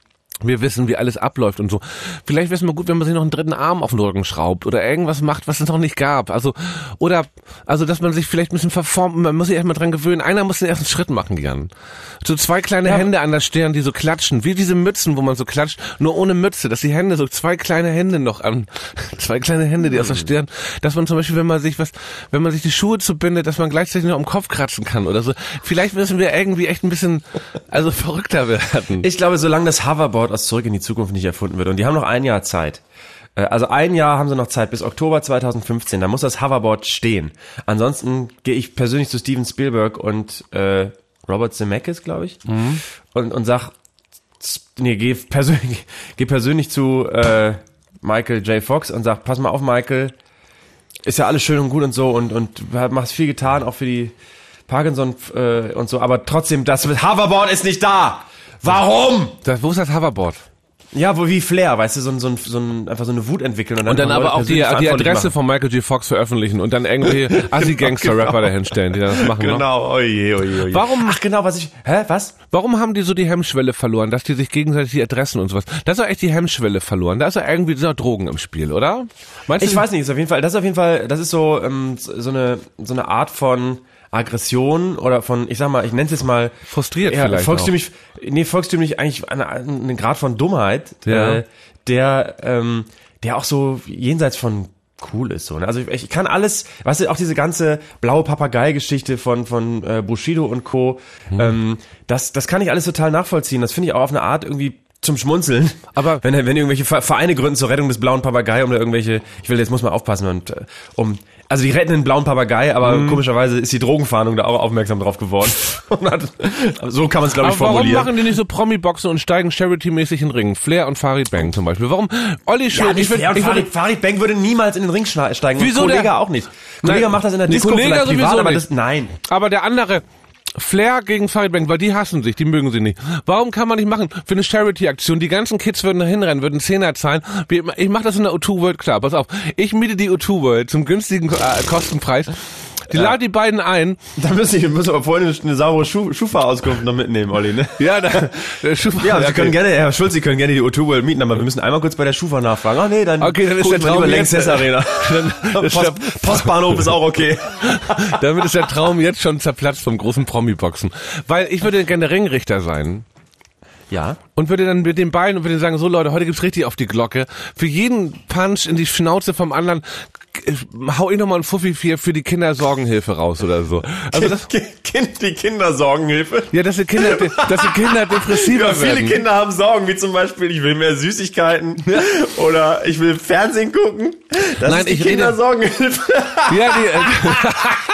wir wissen, wie alles abläuft und so. Vielleicht wäre es mal gut, wenn man sich noch einen dritten Arm auf den Rücken schraubt oder irgendwas macht, was es noch nicht gab. Also, oder, also, dass man sich vielleicht ein bisschen verformt, man muss sich erstmal dran gewöhnen. Einer muss den ersten Schritt machen, Jan. So zwei kleine ja. Hände an der Stirn, die so klatschen, wie diese Mützen, wo man so klatscht, nur ohne Mütze, dass die Hände, so zwei kleine Hände noch an, zwei kleine Hände, die mhm. aus der Stirn, dass man zum Beispiel, wenn man sich was, wenn man sich die Schuhe zubindet, dass man gleichzeitig noch am Kopf kratzen kann oder so. Vielleicht müssen wir irgendwie echt ein bisschen, also verrückter werden. Ich glaube, solange das Hoverboard aus Zurück in die Zukunft nicht erfunden wird. Und die haben noch ein Jahr Zeit. Also ein Jahr haben sie noch Zeit, bis Oktober zwanzig fünfzehn. Da muss das Hoverboard stehen. Ansonsten gehe ich persönlich zu Steven Spielberg und äh, Robert Zemeckis, glaube ich, mhm. und, und sag, nee, geh persönlich, geh persönlich zu äh, Michael J. Fox und sag, pass mal auf, Michael, ist ja alles schön und gut und so und, und machst viel getan, auch für die Parkinson äh, und so, aber trotzdem, das Hoverboard ist nicht da. Warum? Das, wo ist das Hoverboard? Ja, wo wie Flair, weißt du, so ein, so ein, so ein einfach so eine Wut entwickeln und dann, und dann aber auch die, die Adresse machen. von Michael J. Fox veröffentlichen und dann irgendwie Assi-Gangster-Rapper genau. dahinstellen, die das machen. Genau, oje, oje, oje. Warum? Ach genau, was ich, hä, was? Warum haben die so die Hemmschwelle verloren, dass die sich gegenseitig die Adressen und sowas? Das ist doch echt die Hemmschwelle verloren. Da ist doch irgendwie dieser Drogen im Spiel, oder? Meinst ich du? weiß nicht, ist auf jeden Fall, das ist auf jeden Fall, das ist so, ähm, so eine, so eine Art von Aggression oder von, ich sag mal, ich nenne es jetzt mal frustriert ja, vielleicht volkstümlich, auch. nee, volkstümlich eigentlich ein, ein Grad von Dummheit, ja. äh, der, ähm, der auch so jenseits von cool ist so. Ne? Also ich, ich kann alles, weißt du, auch diese ganze blaue Papagei-Geschichte von von äh, Bushido und Co. Hm. Ähm, das das kann ich alles total nachvollziehen. Das finde ich auch auf eine Art irgendwie zum Schmunzeln. Aber wenn wenn irgendwelche Vereine gründen zur Rettung des blauen Papagei oder irgendwelche, ich will jetzt muss man aufpassen und äh, um also die retten den blauen Papagei, aber mm. komischerweise ist die Drogenfahndung da auch aufmerksam drauf geworden. hat, so kann man es, glaube ich, formulieren. Warum machen die nicht so Promi-Boxen und steigen Charity-mäßig in den Ring? Flair und Farid Bang zum Beispiel. Warum? Olli Schulz. Ja, ich Flair und Farid, Farid Bang würde niemals in den Ring steigen. Wieso? Kollege der? auch nicht. Kollege Nein, macht das in der Disco vielleicht privat, aber das, nein. Aber der andere... Flair gegen Farid Bang, weil die hassen sich, die mögen sie nicht. Warum kann man nicht machen für eine Charity-Aktion? Die ganzen Kids würden da hinrennen, würden Zehner zahlen. Ich mache das in der O zwei World, klar, pass auf. Ich miete die O zwei World zum günstigen äh, Kostenpreis. Die ja. laden die beiden ein. Da müssen ich müssen aber vorhin eine saubere Schu- Schufa-Auskunft noch mitnehmen, Olli, ne? Ja, da, der Schufa. Ja, Sie können gerne, Herr Schulz, Sie können gerne die O zwei World mieten, aber wir müssen einmal kurz bei der Schufa nachfragen. Ah, nee, dann okay, dann ist der Traum lieber Lanxess Arena. Post, Postbahnhof ist auch okay. Damit ist der Traum jetzt schon zerplatzt vom großen Promi-Boxen. Weil ich würde gerne Ringrichter sein. Ja. Und würde dann mit den beiden und würde sagen, so Leute, heute gibt's richtig auf die Glocke. Für jeden Punch in die Schnauze vom anderen hau ich nochmal einen Fuffi für, für die Kindersorgenhilfe raus oder so. Also das, kind, die Kindersorgenhilfe? Ja, dass die Kinder, dass die Kinder depressiver ja, viele werden. Viele Kinder haben Sorgen, wie zum Beispiel, ich will mehr Süßigkeiten ja. oder ich will Fernsehen gucken. Das Nein, ist die ich Kindersorgenhilfe. Ja, die... Äh,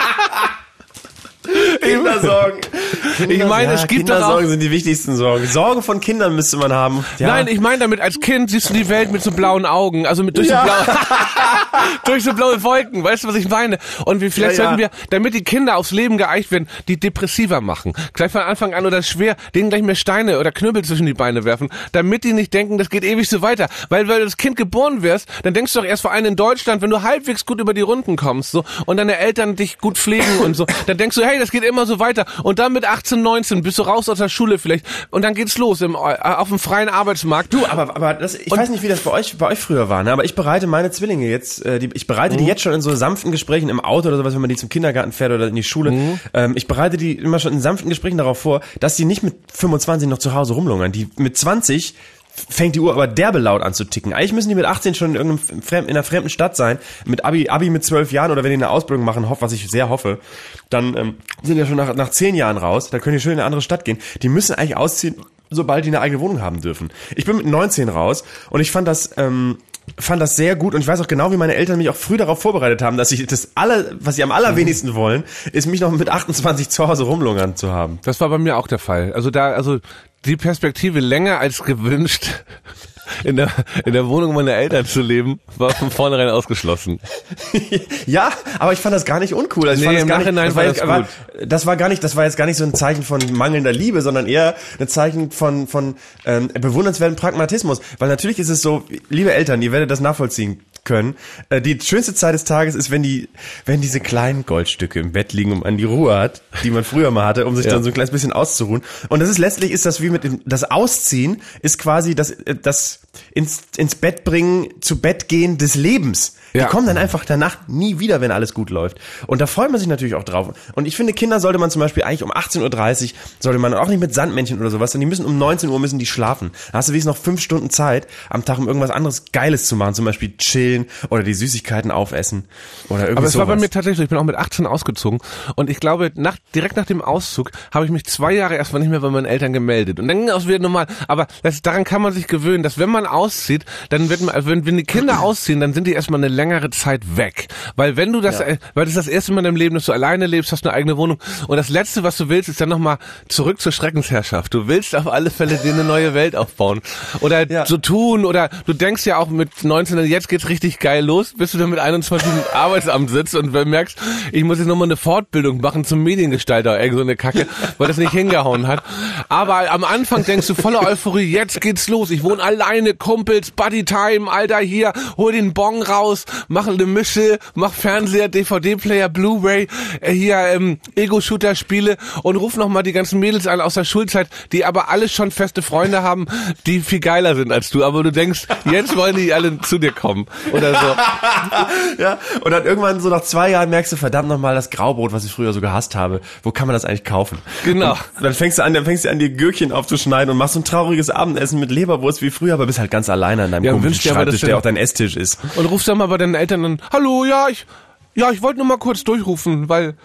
Kindersorgen. Ich meine, ja, es gibt Kindersorgen auch, sind die wichtigsten Sorgen. Sorgen von Kindern müsste man haben. Ja. Nein, ich meine damit, als Kind siehst du die Welt mit so blauen Augen, also mit durch ja. so blaue, durch so blaue Wolken, weißt du, was ich meine? Und wir, vielleicht ja, sollten ja. wir, damit die Kinder aufs Leben geeicht werden, die depressiver machen. Gleich von Anfang an oder schwer, denen gleich mehr Steine oder Knüppel zwischen die Beine werfen, damit die nicht denken, das geht ewig so weiter. Weil, weil du das Kind geboren wirst, dann denkst du doch erst vor allem in Deutschland, wenn du halbwegs gut über die Runden kommst, so, und deine Eltern dich gut pflegen und so, dann denkst du, hey, das geht immer so weiter. Und dann mit achtzehn, neunzehn bist du raus aus der Schule vielleicht. Und dann geht's los im, auf dem freien Arbeitsmarkt. Du, aber, aber das, ich und weiß nicht, wie das bei euch, bei euch früher war, ne? Aber ich bereite meine Zwillinge jetzt, äh, die, ich bereite mhm. die jetzt schon in so sanften Gesprächen im Auto oder sowas, wenn man die zum Kindergarten fährt oder in die Schule. Mhm. Ähm, ich bereite die immer schon in sanften Gesprächen darauf vor, dass die nicht mit fünfundzwanzig noch zu Hause rumlungern. Die mit zwanzig fängt die Uhr aber derbe laut an zu ticken. Eigentlich müssen die mit achtzehn schon in irgendeinem fremden, in einer fremden Stadt sein, mit Abi, Abi mit zwölf Jahren oder wenn die eine Ausbildung machen, hoff, was ich sehr hoffe, dann ähm, sind die ja schon nach, nach zehn Jahren raus, dann können die schön in eine andere Stadt gehen. Die müssen eigentlich ausziehen, sobald die eine eigene Wohnung haben dürfen. Ich bin mit neunzehn raus und ich fand das ähm, fand das sehr gut und ich weiß auch genau, wie meine Eltern mich auch früh darauf vorbereitet haben, dass ich das alle, was sie am allerwenigsten wollen, ist mich noch mit achtundzwanzig zu Hause rumlungern zu haben. Das war bei mir auch der Fall. Also da, also die Perspektive länger als gewünscht in der in der Wohnung meiner Eltern zu leben, war von vornherein ausgeschlossen. Ja, aber ich fand das gar nicht uncool. Also ich nee, fand das im gar Nachhinein nicht, das war war, das war, gut. das war gar nicht, das war jetzt gar nicht so ein Zeichen von mangelnder Liebe, sondern eher ein Zeichen von von ähm, bewundernswerten Pragmatismus. Weil natürlich ist es so, liebe Eltern, ihr werdet das nachvollziehen können. Äh, die schönste Zeit des Tages ist, wenn die, wenn diese kleinen Goldstücke im Bett liegen und man die Ruhe hat, die man früher mal hatte, um sich ja. dann so ein kleines bisschen auszuruhen. Und das ist letztlich ist das wie mit dem, das Ausziehen ist quasi das, das ins, ins Bett bringen, zu Bett gehen des Lebens. Die ja. kommen dann einfach danach nie wieder, wenn alles gut läuft. Und da freut man sich natürlich auch drauf. Und ich finde, Kinder sollte man zum Beispiel eigentlich um achtzehn Uhr dreißig, sollte man auch nicht mit Sandmännchen oder sowas, sondern die müssen um neunzehn Uhr müssen die schlafen. Da hast du wenigstens noch fünf Stunden Zeit am Tag, um irgendwas anderes Geiles zu machen, zum Beispiel chillen oder die Süßigkeiten aufessen oder irgendwie Aber es sowas. war bei mir tatsächlich, ich bin auch mit achtzehn ausgezogen und ich glaube, nach, direkt nach dem Auszug habe ich mich zwei Jahre erstmal nicht mehr bei meinen Eltern gemeldet. Und dann ging es wieder normal. Aber das, daran kann man sich gewöhnen, dass wenn man auszieht, dann wird man, wenn, wenn die Kinder ausziehen, dann sind die erstmal eine längere Zeit weg. Weil wenn du das, ja. weil das ist das erste Mal in deinem Leben, dass du alleine lebst, hast eine eigene Wohnung und das Letzte, was du willst, ist dann nochmal zurück zur Schreckensherrschaft. Du willst auf alle Fälle dir eine neue Welt aufbauen oder ja. so tun oder du denkst ja auch mit neunzehn, jetzt geht's richtig geil los, bis du dann mit einundzwanzig im Arbeitsamt sitzt und merkst, ich muss jetzt nochmal eine Fortbildung machen zum Mediengestalter, irgend so eine Kacke, weil das nicht hingehauen hat. Aber am Anfang denkst du voller Euphorie, jetzt geht's los, ich wohne alleine, Kumpels, Buddy-Time, Alter, hier, hol den Bon raus, mach eine Mische, mach Fernseher, D V D-Player, Blu-ray, äh, hier ähm, Ego-Shooter-Spiele und ruf nochmal die ganzen Mädels an aus der Schulzeit, die aber alle schon feste Freunde haben, die viel geiler sind als du. Aber du denkst, jetzt wollen die alle zu dir kommen oder so. Ja, und dann irgendwann so nach zwei Jahren merkst du, verdammt nochmal, das Graubrot, was ich früher so gehasst habe, wo kann man das eigentlich kaufen? Genau. Und dann fängst du an, dann fängst du an, die Gürkchen aufzuschneiden und machst so ein trauriges Abendessen mit Leberwurst wie früher, aber bist halt halt ganz alleine an deinem Ja, komischen wünscht dir aber, Schreibtisch, dass der du- auch dein Esstisch ist. Und rufst dann mal bei deinen Eltern an, hallo, ja, ich, ja, ich wollte nur mal kurz durchrufen, weil...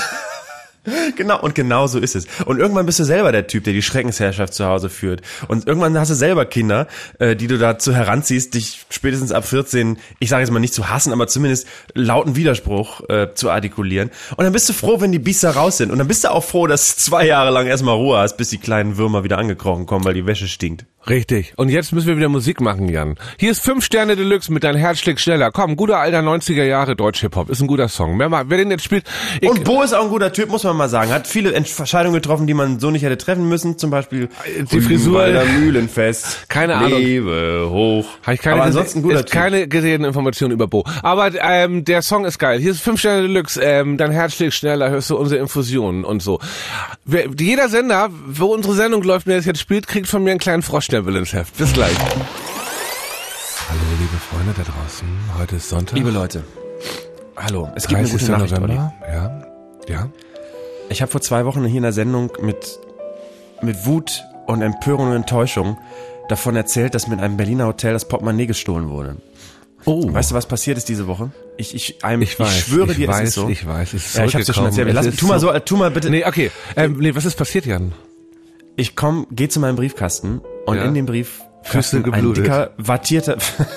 Genau, und genau so ist es. Und irgendwann bist du selber der Typ, der die Schreckensherrschaft zu Hause führt. Und irgendwann hast du selber Kinder, äh, die du dazu heranziehst, dich spätestens ab vierzehn, ich sage jetzt mal nicht zu hassen, aber zumindest lauten Widerspruch äh, zu artikulieren. Und dann bist du froh, wenn die Biester raus sind. Und dann bist du auch froh, dass du zwei Jahre lang erstmal Ruhe hast, bis die kleinen Würmer wieder angekrochen kommen, weil die Wäsche stinkt. Richtig. Und jetzt müssen wir wieder Musik machen, Jan. Hier ist fünf Sterne Deluxe mit Dein Herz schlägt schneller. Komm, guter alter neunziger Jahre Deutsch-Hip-Hop. Ist ein guter Song. Wer, mal, wer den jetzt spielt... Ich, Und Bo ist auch ein guter Typ, muss man mal sagen. Hat viele Entscheidungen getroffen, die man so nicht hätte treffen müssen. Zum Beispiel die Frisur... Rügenwalder Mühlenfest. Keine Ahnung. Lebe hoch. Habe ich keine, Aber ansonsten guter ist Typ. keine gesehenen Informationen über Bo. Aber ähm, der Song ist geil. Hier ist fünf Sterne Deluxe. Ähm, Dein Herz schlägt schneller, hörst du unsere Infusionen und so. Wer, jeder Sender, wo unsere Sendung läuft, der das jetzt spielt, kriegt von mir einen kleinen Froschstempel ins Heft. Bis gleich. Hallo liebe Freunde da draußen. Heute ist Sonntag. Liebe Leute. Hallo. Es gibt eine gute dreißigster Nachricht, Olli. November. Ja. Ja. Ich habe vor zwei Wochen hier in der Sendung mit, mit Wut und Empörung und Enttäuschung davon erzählt, dass mit einem Berliner Hotel das Portemonnaie gestohlen wurde. Oh. Weißt du, was passiert ist diese Woche? Ich, ich, einem, Ich weiß, ich schwöre ich dir, weiß, es ist so. ich weiß, es ist ja, ich hab's dir schon erzählt. zurückgekommen. Lass, Es ist tu mal so- so, tu mal bitte. Nee, okay. Ähm, nee, was ist passiert, Jan? Ich komm, geh zu meinem Briefkasten und Ja. in dem Brief Füße ein geblutet. dicker, wattierter,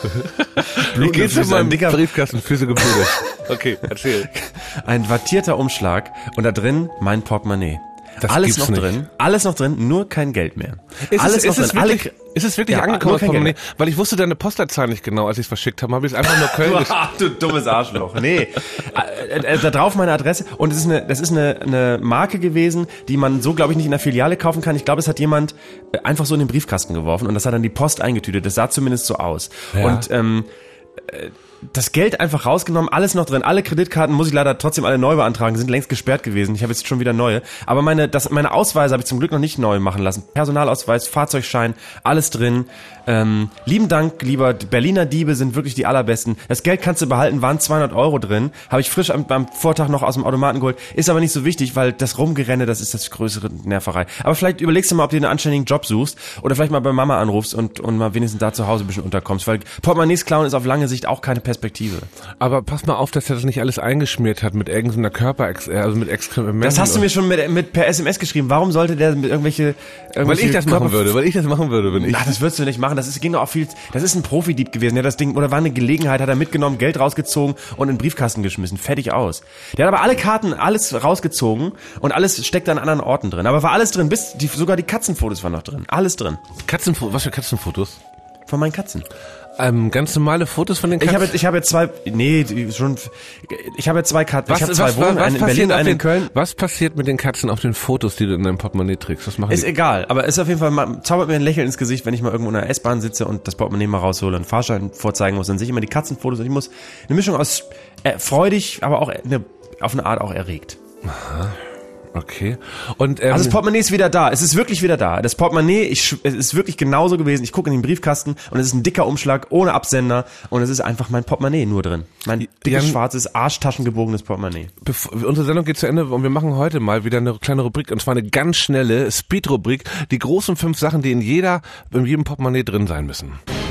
Ich geh zu Füße, meinem ein dicker, Briefkasten, Füße geblutet. Okay, erzähl. ein wattierter Umschlag und da drin mein Portemonnaie. Das alles gibt's noch nicht. drin, alles noch drin, nur kein Geld mehr. Ist alles es, noch ist es drin, alle, wirklich, ist es wirklich Ja, angekommen, nur das kein Portemonnaie? Geld. Weil ich wusste deine Postleitzahl nicht genau, als ich es verschickt habe, habe ich es einfach nur Köln geschickt. Ach, du dummes Arschloch. Nee. Äh, äh, da drauf meine Adresse und es ist eine, das ist eine, eine Marke gewesen, die man so, glaube ich, nicht in der Filiale kaufen kann. Ich glaube, es hat jemand äh, einfach so in den Briefkasten geworfen und das hat dann die Post eingetütet. Das sah zumindest so aus. Ja. Und ähm, äh, das Geld einfach rausgenommen, alles noch drin, alle Kreditkarten muss ich leider trotzdem alle neu beantragen, sind längst gesperrt gewesen. Ich habe jetzt schon wieder neue. Aber meine, das, meine Ausweise habe ich zum Glück noch nicht neu machen lassen. Personalausweis, Fahrzeugschein, alles drin. Ähm, lieben Dank, lieber Berliner Diebe sind wirklich die allerbesten. Das Geld kannst du behalten, waren zweihundert Euro drin. Habe ich frisch am, am Vortag noch aus dem Automaten geholt. Ist aber nicht so wichtig, weil das Rumgerenne, das ist das größere Nerverei. Aber vielleicht überlegst du mal, ob du einen anständigen Job suchst oder vielleicht mal bei Mama anrufst und, und mal wenigstens da zu Hause ein bisschen unterkommst. Weil Portemonnaies klauen ist auf lange Sicht auch keine Perspektive. Aber pass mal auf, dass er das nicht alles eingeschmiert hat mit irgendeiner Körper, also mit Exkrementen. Das hast du mir schon mit, mit per S M S geschrieben. Warum sollte der mit irgendwelche, irgendwelche Weil ich das machen Körper- würde, weil ich das machen würde, wenn ich... Na, das würdest du nicht machen. Das ist, ging doch auch viel. Das ist ein Profidieb gewesen. Der hat das Ding, oder war eine Gelegenheit, hat er mitgenommen, Geld rausgezogen und in den Briefkasten geschmissen. Fertig aus. Der hat aber alle Karten, alles rausgezogen und alles steckt an anderen Orten drin. Aber war alles drin, bis die, sogar die Katzenfotos waren noch drin. Alles drin. Katzenfotos, was für Katzenfotos? Von meinen Katzen. Ähm, ganz normale Fotos von den Ich Katzen? habe, ich habe jetzt zwei, nee, die- schon, ich habe jetzt zwei Katzen. Was, ich habe zwei was, Wohnungen, was, eine in passiert Berlin, auf eine in den, Köln. was passiert mit den Katzen auf den Fotos, die du in deinem Portemonnaie trägst? Was machen Ist die? egal, aber ist auf jeden Fall, mal- zaubert mir ein Lächeln ins Gesicht, wenn ich mal irgendwo in einer S-Bahn sitze und das Portemonnaie mal raushole und Fahrschein vorzeigen muss. Dann sehe ich immer die Katzenfotos und ich muss eine Mischung aus äh, freudig, aber auch eine, auf eine Art auch erregt. Aha. Okay. Und, ähm, Also das Portemonnaie ist wieder da. Es ist wirklich wieder da. Das Portemonnaie, ich, sch- es ist wirklich genauso gewesen. Ich gucke in den Briefkasten und es ist ein dicker Umschlag ohne Absender und es ist einfach mein Portemonnaie nur drin. Mein dickes, Jan- schwarzes, arschtaschengebogenes Portemonnaie. Bevor, unsere Sendung geht zu Ende und wir machen heute mal wieder eine kleine Rubrik und zwar eine ganz schnelle Speed-Rubrik. Die großen fünf Sachen, die in jeder, in jedem Portemonnaie drin sein müssen.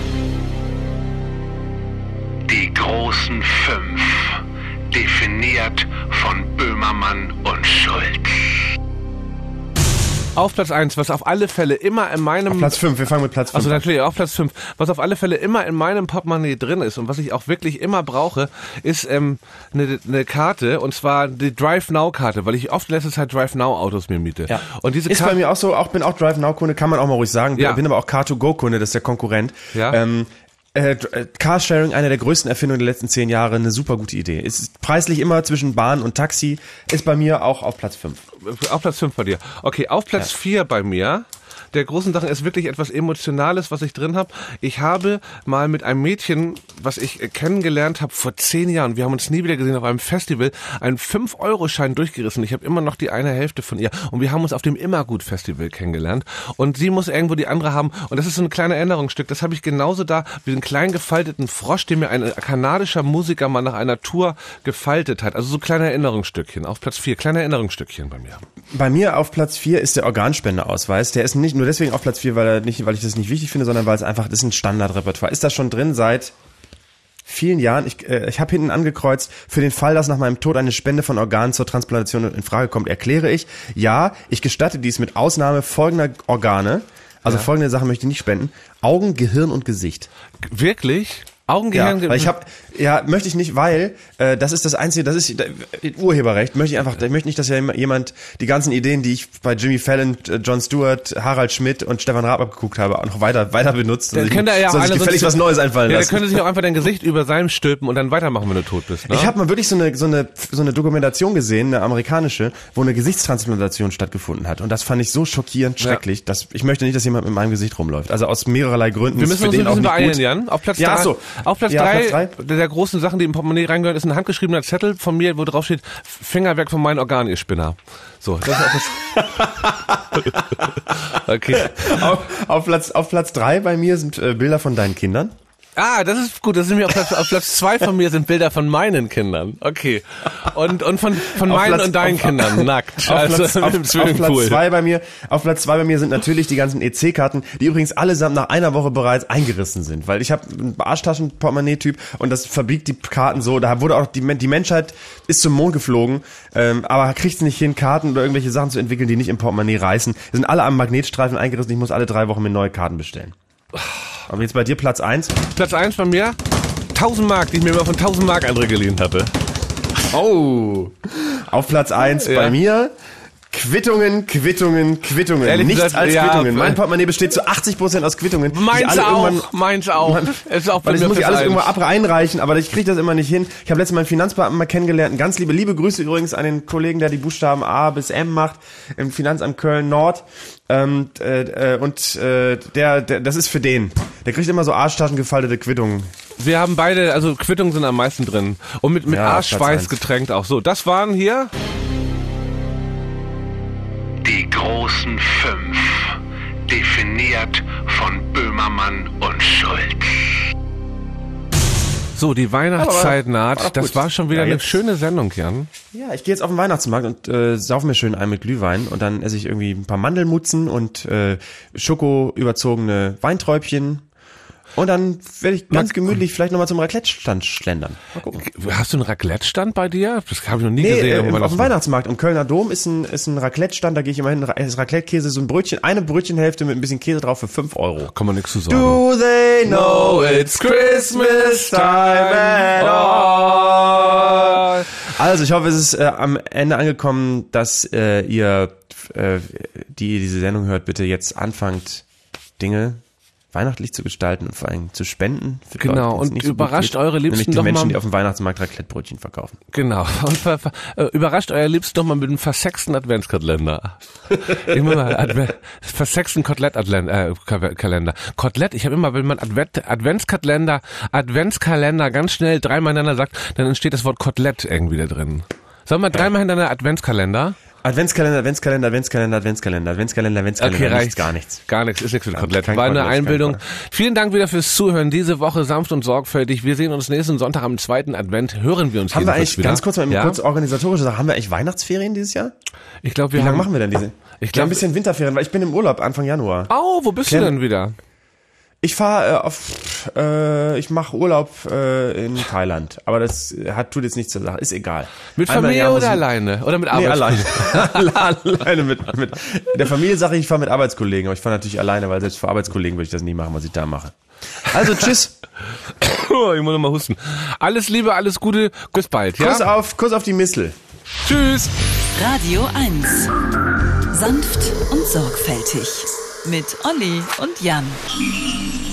Die großen fünf. Definiert von Böhmermann und Schulz. Auf Platz eins, was auf alle Fälle immer in meinem... Auf Platz fünf, wir fangen mit Platz fünf Also an. natürlich, auf Platz fünf. Was auf alle Fälle immer in meinem Portemonnaie drin ist und was ich auch wirklich immer brauche, ist ähm, eine, eine Karte und zwar die Drive Now Karte, weil ich oft in letzter Zeit Drive Now Autos mir miete. Ja. Und diese ist Karte, bei mir auch so, auch bin auch Drive Now Kunde, kann man auch mal ruhig sagen. Ja. Bin aber auch Car to Go Kunde, das ist der Konkurrent. Ja. Ähm, äh, Carsharing, eine der größten Erfindungen der letzten zehn Jahre, eine super gute Idee. Ist preislich immer zwischen Bahn und Taxi, ist bei mir auch auf Platz fünf. Auf Platz fünf bei dir. Okay, auf Platz vier bei mir. Der großen Sachen ist wirklich etwas Emotionales, was ich drin habe. Ich habe mal mit einem Mädchen, was ich kennengelernt habe vor zehn Jahren, wir haben uns nie wieder gesehen auf einem Festival, einen fünf Euro Schein durchgerissen. Ich habe immer noch die eine Hälfte von ihr und wir haben uns auf dem Immergut-Festival kennengelernt und sie muss irgendwo die andere haben und das ist so ein kleines Erinnerungsstück. Das habe ich genauso da wie einen kleinen gefalteten Frosch, den mir ein kanadischer Musiker mal nach einer Tour gefaltet hat. Also so kleine Erinnerungsstückchen. Auf Platz vier, kleine Erinnerungsstückchen bei mir. Bei mir auf Platz vier ist der Organspendeausweis. Der ist nicht nur deswegen auf Platz vier, weil er nicht, weil ich das nicht wichtig finde, sondern weil es einfach, das ist ein Standardrepertoire. Ist das schon drin seit vielen Jahren. Ich, äh, ich habe hinten angekreuzt, für den Fall, dass nach meinem Tod eine Spende von Organen zur Transplantation in Frage kommt, erkläre ich, ja, ich gestatte dies mit Ausnahme folgender Organe. Also ja. folgende Sachen möchte ich nicht spenden. Augen, Gehirn und Gesicht. Wirklich? Augen, Gehirn, ja, weil ich habe, ja, möchte ich nicht, weil äh, das ist das Einzige, das ist äh, Urheberrecht. Möchte ich einfach, ich möchte nicht, dass ja jemand die ganzen Ideen, die ich bei Jimmy Fallon, Jon Stewart, Harald Schmidt und Stefan Raab abgeguckt habe, auch noch weiter weiter benutzt. Dann könnte er ja auch sich gefälligst was Neues einfallen ja, lassen. Der könnte sich auch einfach dein Gesicht über seinem stülpen und dann weitermachen, wenn du tot bist. Ne? Ich habe mal wirklich so eine so eine so eine Dokumentation gesehen, eine amerikanische, wo eine Gesichtstransplantation stattgefunden hat und das fand ich so schockierend schrecklich, ja. dass ich möchte nicht, dass jemand mit meinem Gesicht rumläuft. Also aus mehrerlei Gründen. Wir müssen uns ein bisschen beeilen, Jan. Auf Platz ja, drei. So. Auf Platz ja, drei. Platz drei. Der großen Sachen, die im Portemonnaie reingehören, ist ein handgeschriebener Zettel von mir, wo drauf steht, Finger weg von meinen Organen, ihr Spinner. So, das ist auch das. Okay. Auf, auf Platz, auf Platz drei bei mir sind äh, Bilder von deinen Kindern. Ah, das ist gut. Das sind mir auf Platz, auf Platz zwei von mir sind Bilder von meinen Kindern. Okay. Und und von von Auf meinen Platz, und deinen auf, Kindern nackt. Auf Also Platz, auf, im auf Platz zwei bei mir. Auf Platz zwei bei mir sind natürlich die ganzen E C-Karten, die übrigens allesamt nach einer Woche bereits eingerissen sind, weil ich habe einen Arschtaschen-Portemonnaie-Typ und das verbiegt die Karten so. Da wurde auch die die Menschheit ist zum Mond geflogen, ähm, aber kriegt es nicht hin, Karten oder irgendwelche Sachen zu entwickeln, die nicht im Portemonnaie reißen. Die sind alle am Magnetstreifen eingerissen. Ich muss alle drei Wochen mir neue Karten bestellen. Aber jetzt bei dir Platz eins? Platz eins bei mir, tausend Mark, die ich mir mal von tausend Mark andere geliehen hatte. Oh. Auf Platz eins ja. bei mir Quittungen, Quittungen, Quittungen. Ehrlich Nichts gesagt, als ja, Quittungen. Mein Portemonnaie besteht zu achtzig Prozent aus Quittungen. Meins auch, meins auch. Es ist auch weil ich muss ich alles irgendwo ab reinreichen, aber ich kriege das immer nicht hin. Ich habe letztens meinen Finanzbeamten mal kennengelernt. Ganz liebe, liebe Grüße übrigens an den Kollegen, der die Buchstaben A bis M macht im Finanzamt Köln Nord. Ähm, äh, und äh, der, der, das ist für den. Der kriegt immer so arschtaschengefaltete Quittungen. Wir haben beide, also Quittungen sind am meisten drin. Und mit, mit ja, Arschschweiß getränkt auch. So, das waren hier... Die großen fünf, definiert von Böhmermann und Schulz. So, die Weihnachtszeit naht. War das war schon wieder ja, eine schöne Sendung, Jan. Ja, ich gehe jetzt auf den Weihnachtsmarkt und äh, sauf mir schön ein mit Glühwein und dann esse ich irgendwie ein paar Mandelmutzen und äh, Schoko überzogene Weinträubchen. Und dann werde ich ganz gemütlich vielleicht nochmal zum Raclette-Stand schlendern. Mal gucken. Hast du einen Raclette-Stand bei dir? Das habe ich noch nie nee, gesehen. Äh, auf dem Weihnachtsmarkt im Kölner Dom ist ein, ist ein Raclette-Stand, da gehe ich immer hin, ist Raclette-Käse, so ein Brötchen, eine Brötchenhälfte mit ein bisschen Käse drauf für fünf Euro. Kann man nichts zu sagen. Do they know it's Christmas time at all? Also ich hoffe, es ist äh, am Ende angekommen, dass äh, ihr, äh, die diese Sendung hört, bitte jetzt anfangt, Dinge weihnachtlich zu gestalten und vor allem zu spenden. Für Genau, Leute, und überrascht so eure Liebsten nämlich die doch Menschen, mal, die auf dem Weihnachtsmarkt Raclette-Brötchen verkaufen. Genau, und ver, ver, äh, überrascht euer Liebsten doch mal mit einem versexten Adventskalender. Immer mal Adve- versexten Kotelett-Kalender. Kotelett, ich habe immer, wenn man Advent, Adventskalender, Adventskalender ganz schnell dreimal hintereinander sagt, dann entsteht das Wort Kotelett irgendwie da drin. Sagen wir mal dreimal hintereinander Adventskalender. Adventskalender, Adventskalender, Adventskalender, Adventskalender, Adventskalender, Adventskalender, okay, reicht. Nichts, gar nichts. Gar nichts, ist nichts mit Kotelett. Kein War eine Kotelett, Einbildung. Vielen Dank wieder fürs Zuhören. Diese Woche sanft und sorgfältig. Wir sehen uns nächsten Sonntag am zweiten Advent. Hören wir uns Haben wir eigentlich, wieder. ganz kurz mal, ja? kurz organisatorische Sache, haben wir eigentlich Weihnachtsferien dieses Jahr? Ich glaube, wir Wie haben... lange machen wir denn diese? Ich glaube, ein bisschen Winterferien, weil ich bin im Urlaub Anfang Januar. Oh, wo bist Klären, du denn wieder? Ich fahre äh, auf, äh, ich mache Urlaub äh, in Thailand, aber das hat tut jetzt nichts zur Sache, ist egal. Mit Familie oder alleine? Oder mit Arbeitskollegen? Nee, alleine. alleine mit, mit der Familie sage ich, ich fahre mit Arbeitskollegen, aber ich fahre natürlich alleine, weil selbst für Arbeitskollegen würde ich das nie machen, was ich da mache. Also tschüss. Ich muss noch mal husten. Alles Liebe, alles Gute, bis bald. Ja? Kuss auf, Kuss auf die Missel. Tschüss. Radio eins. Sanft und sorgfältig. Mit Olli und Jan.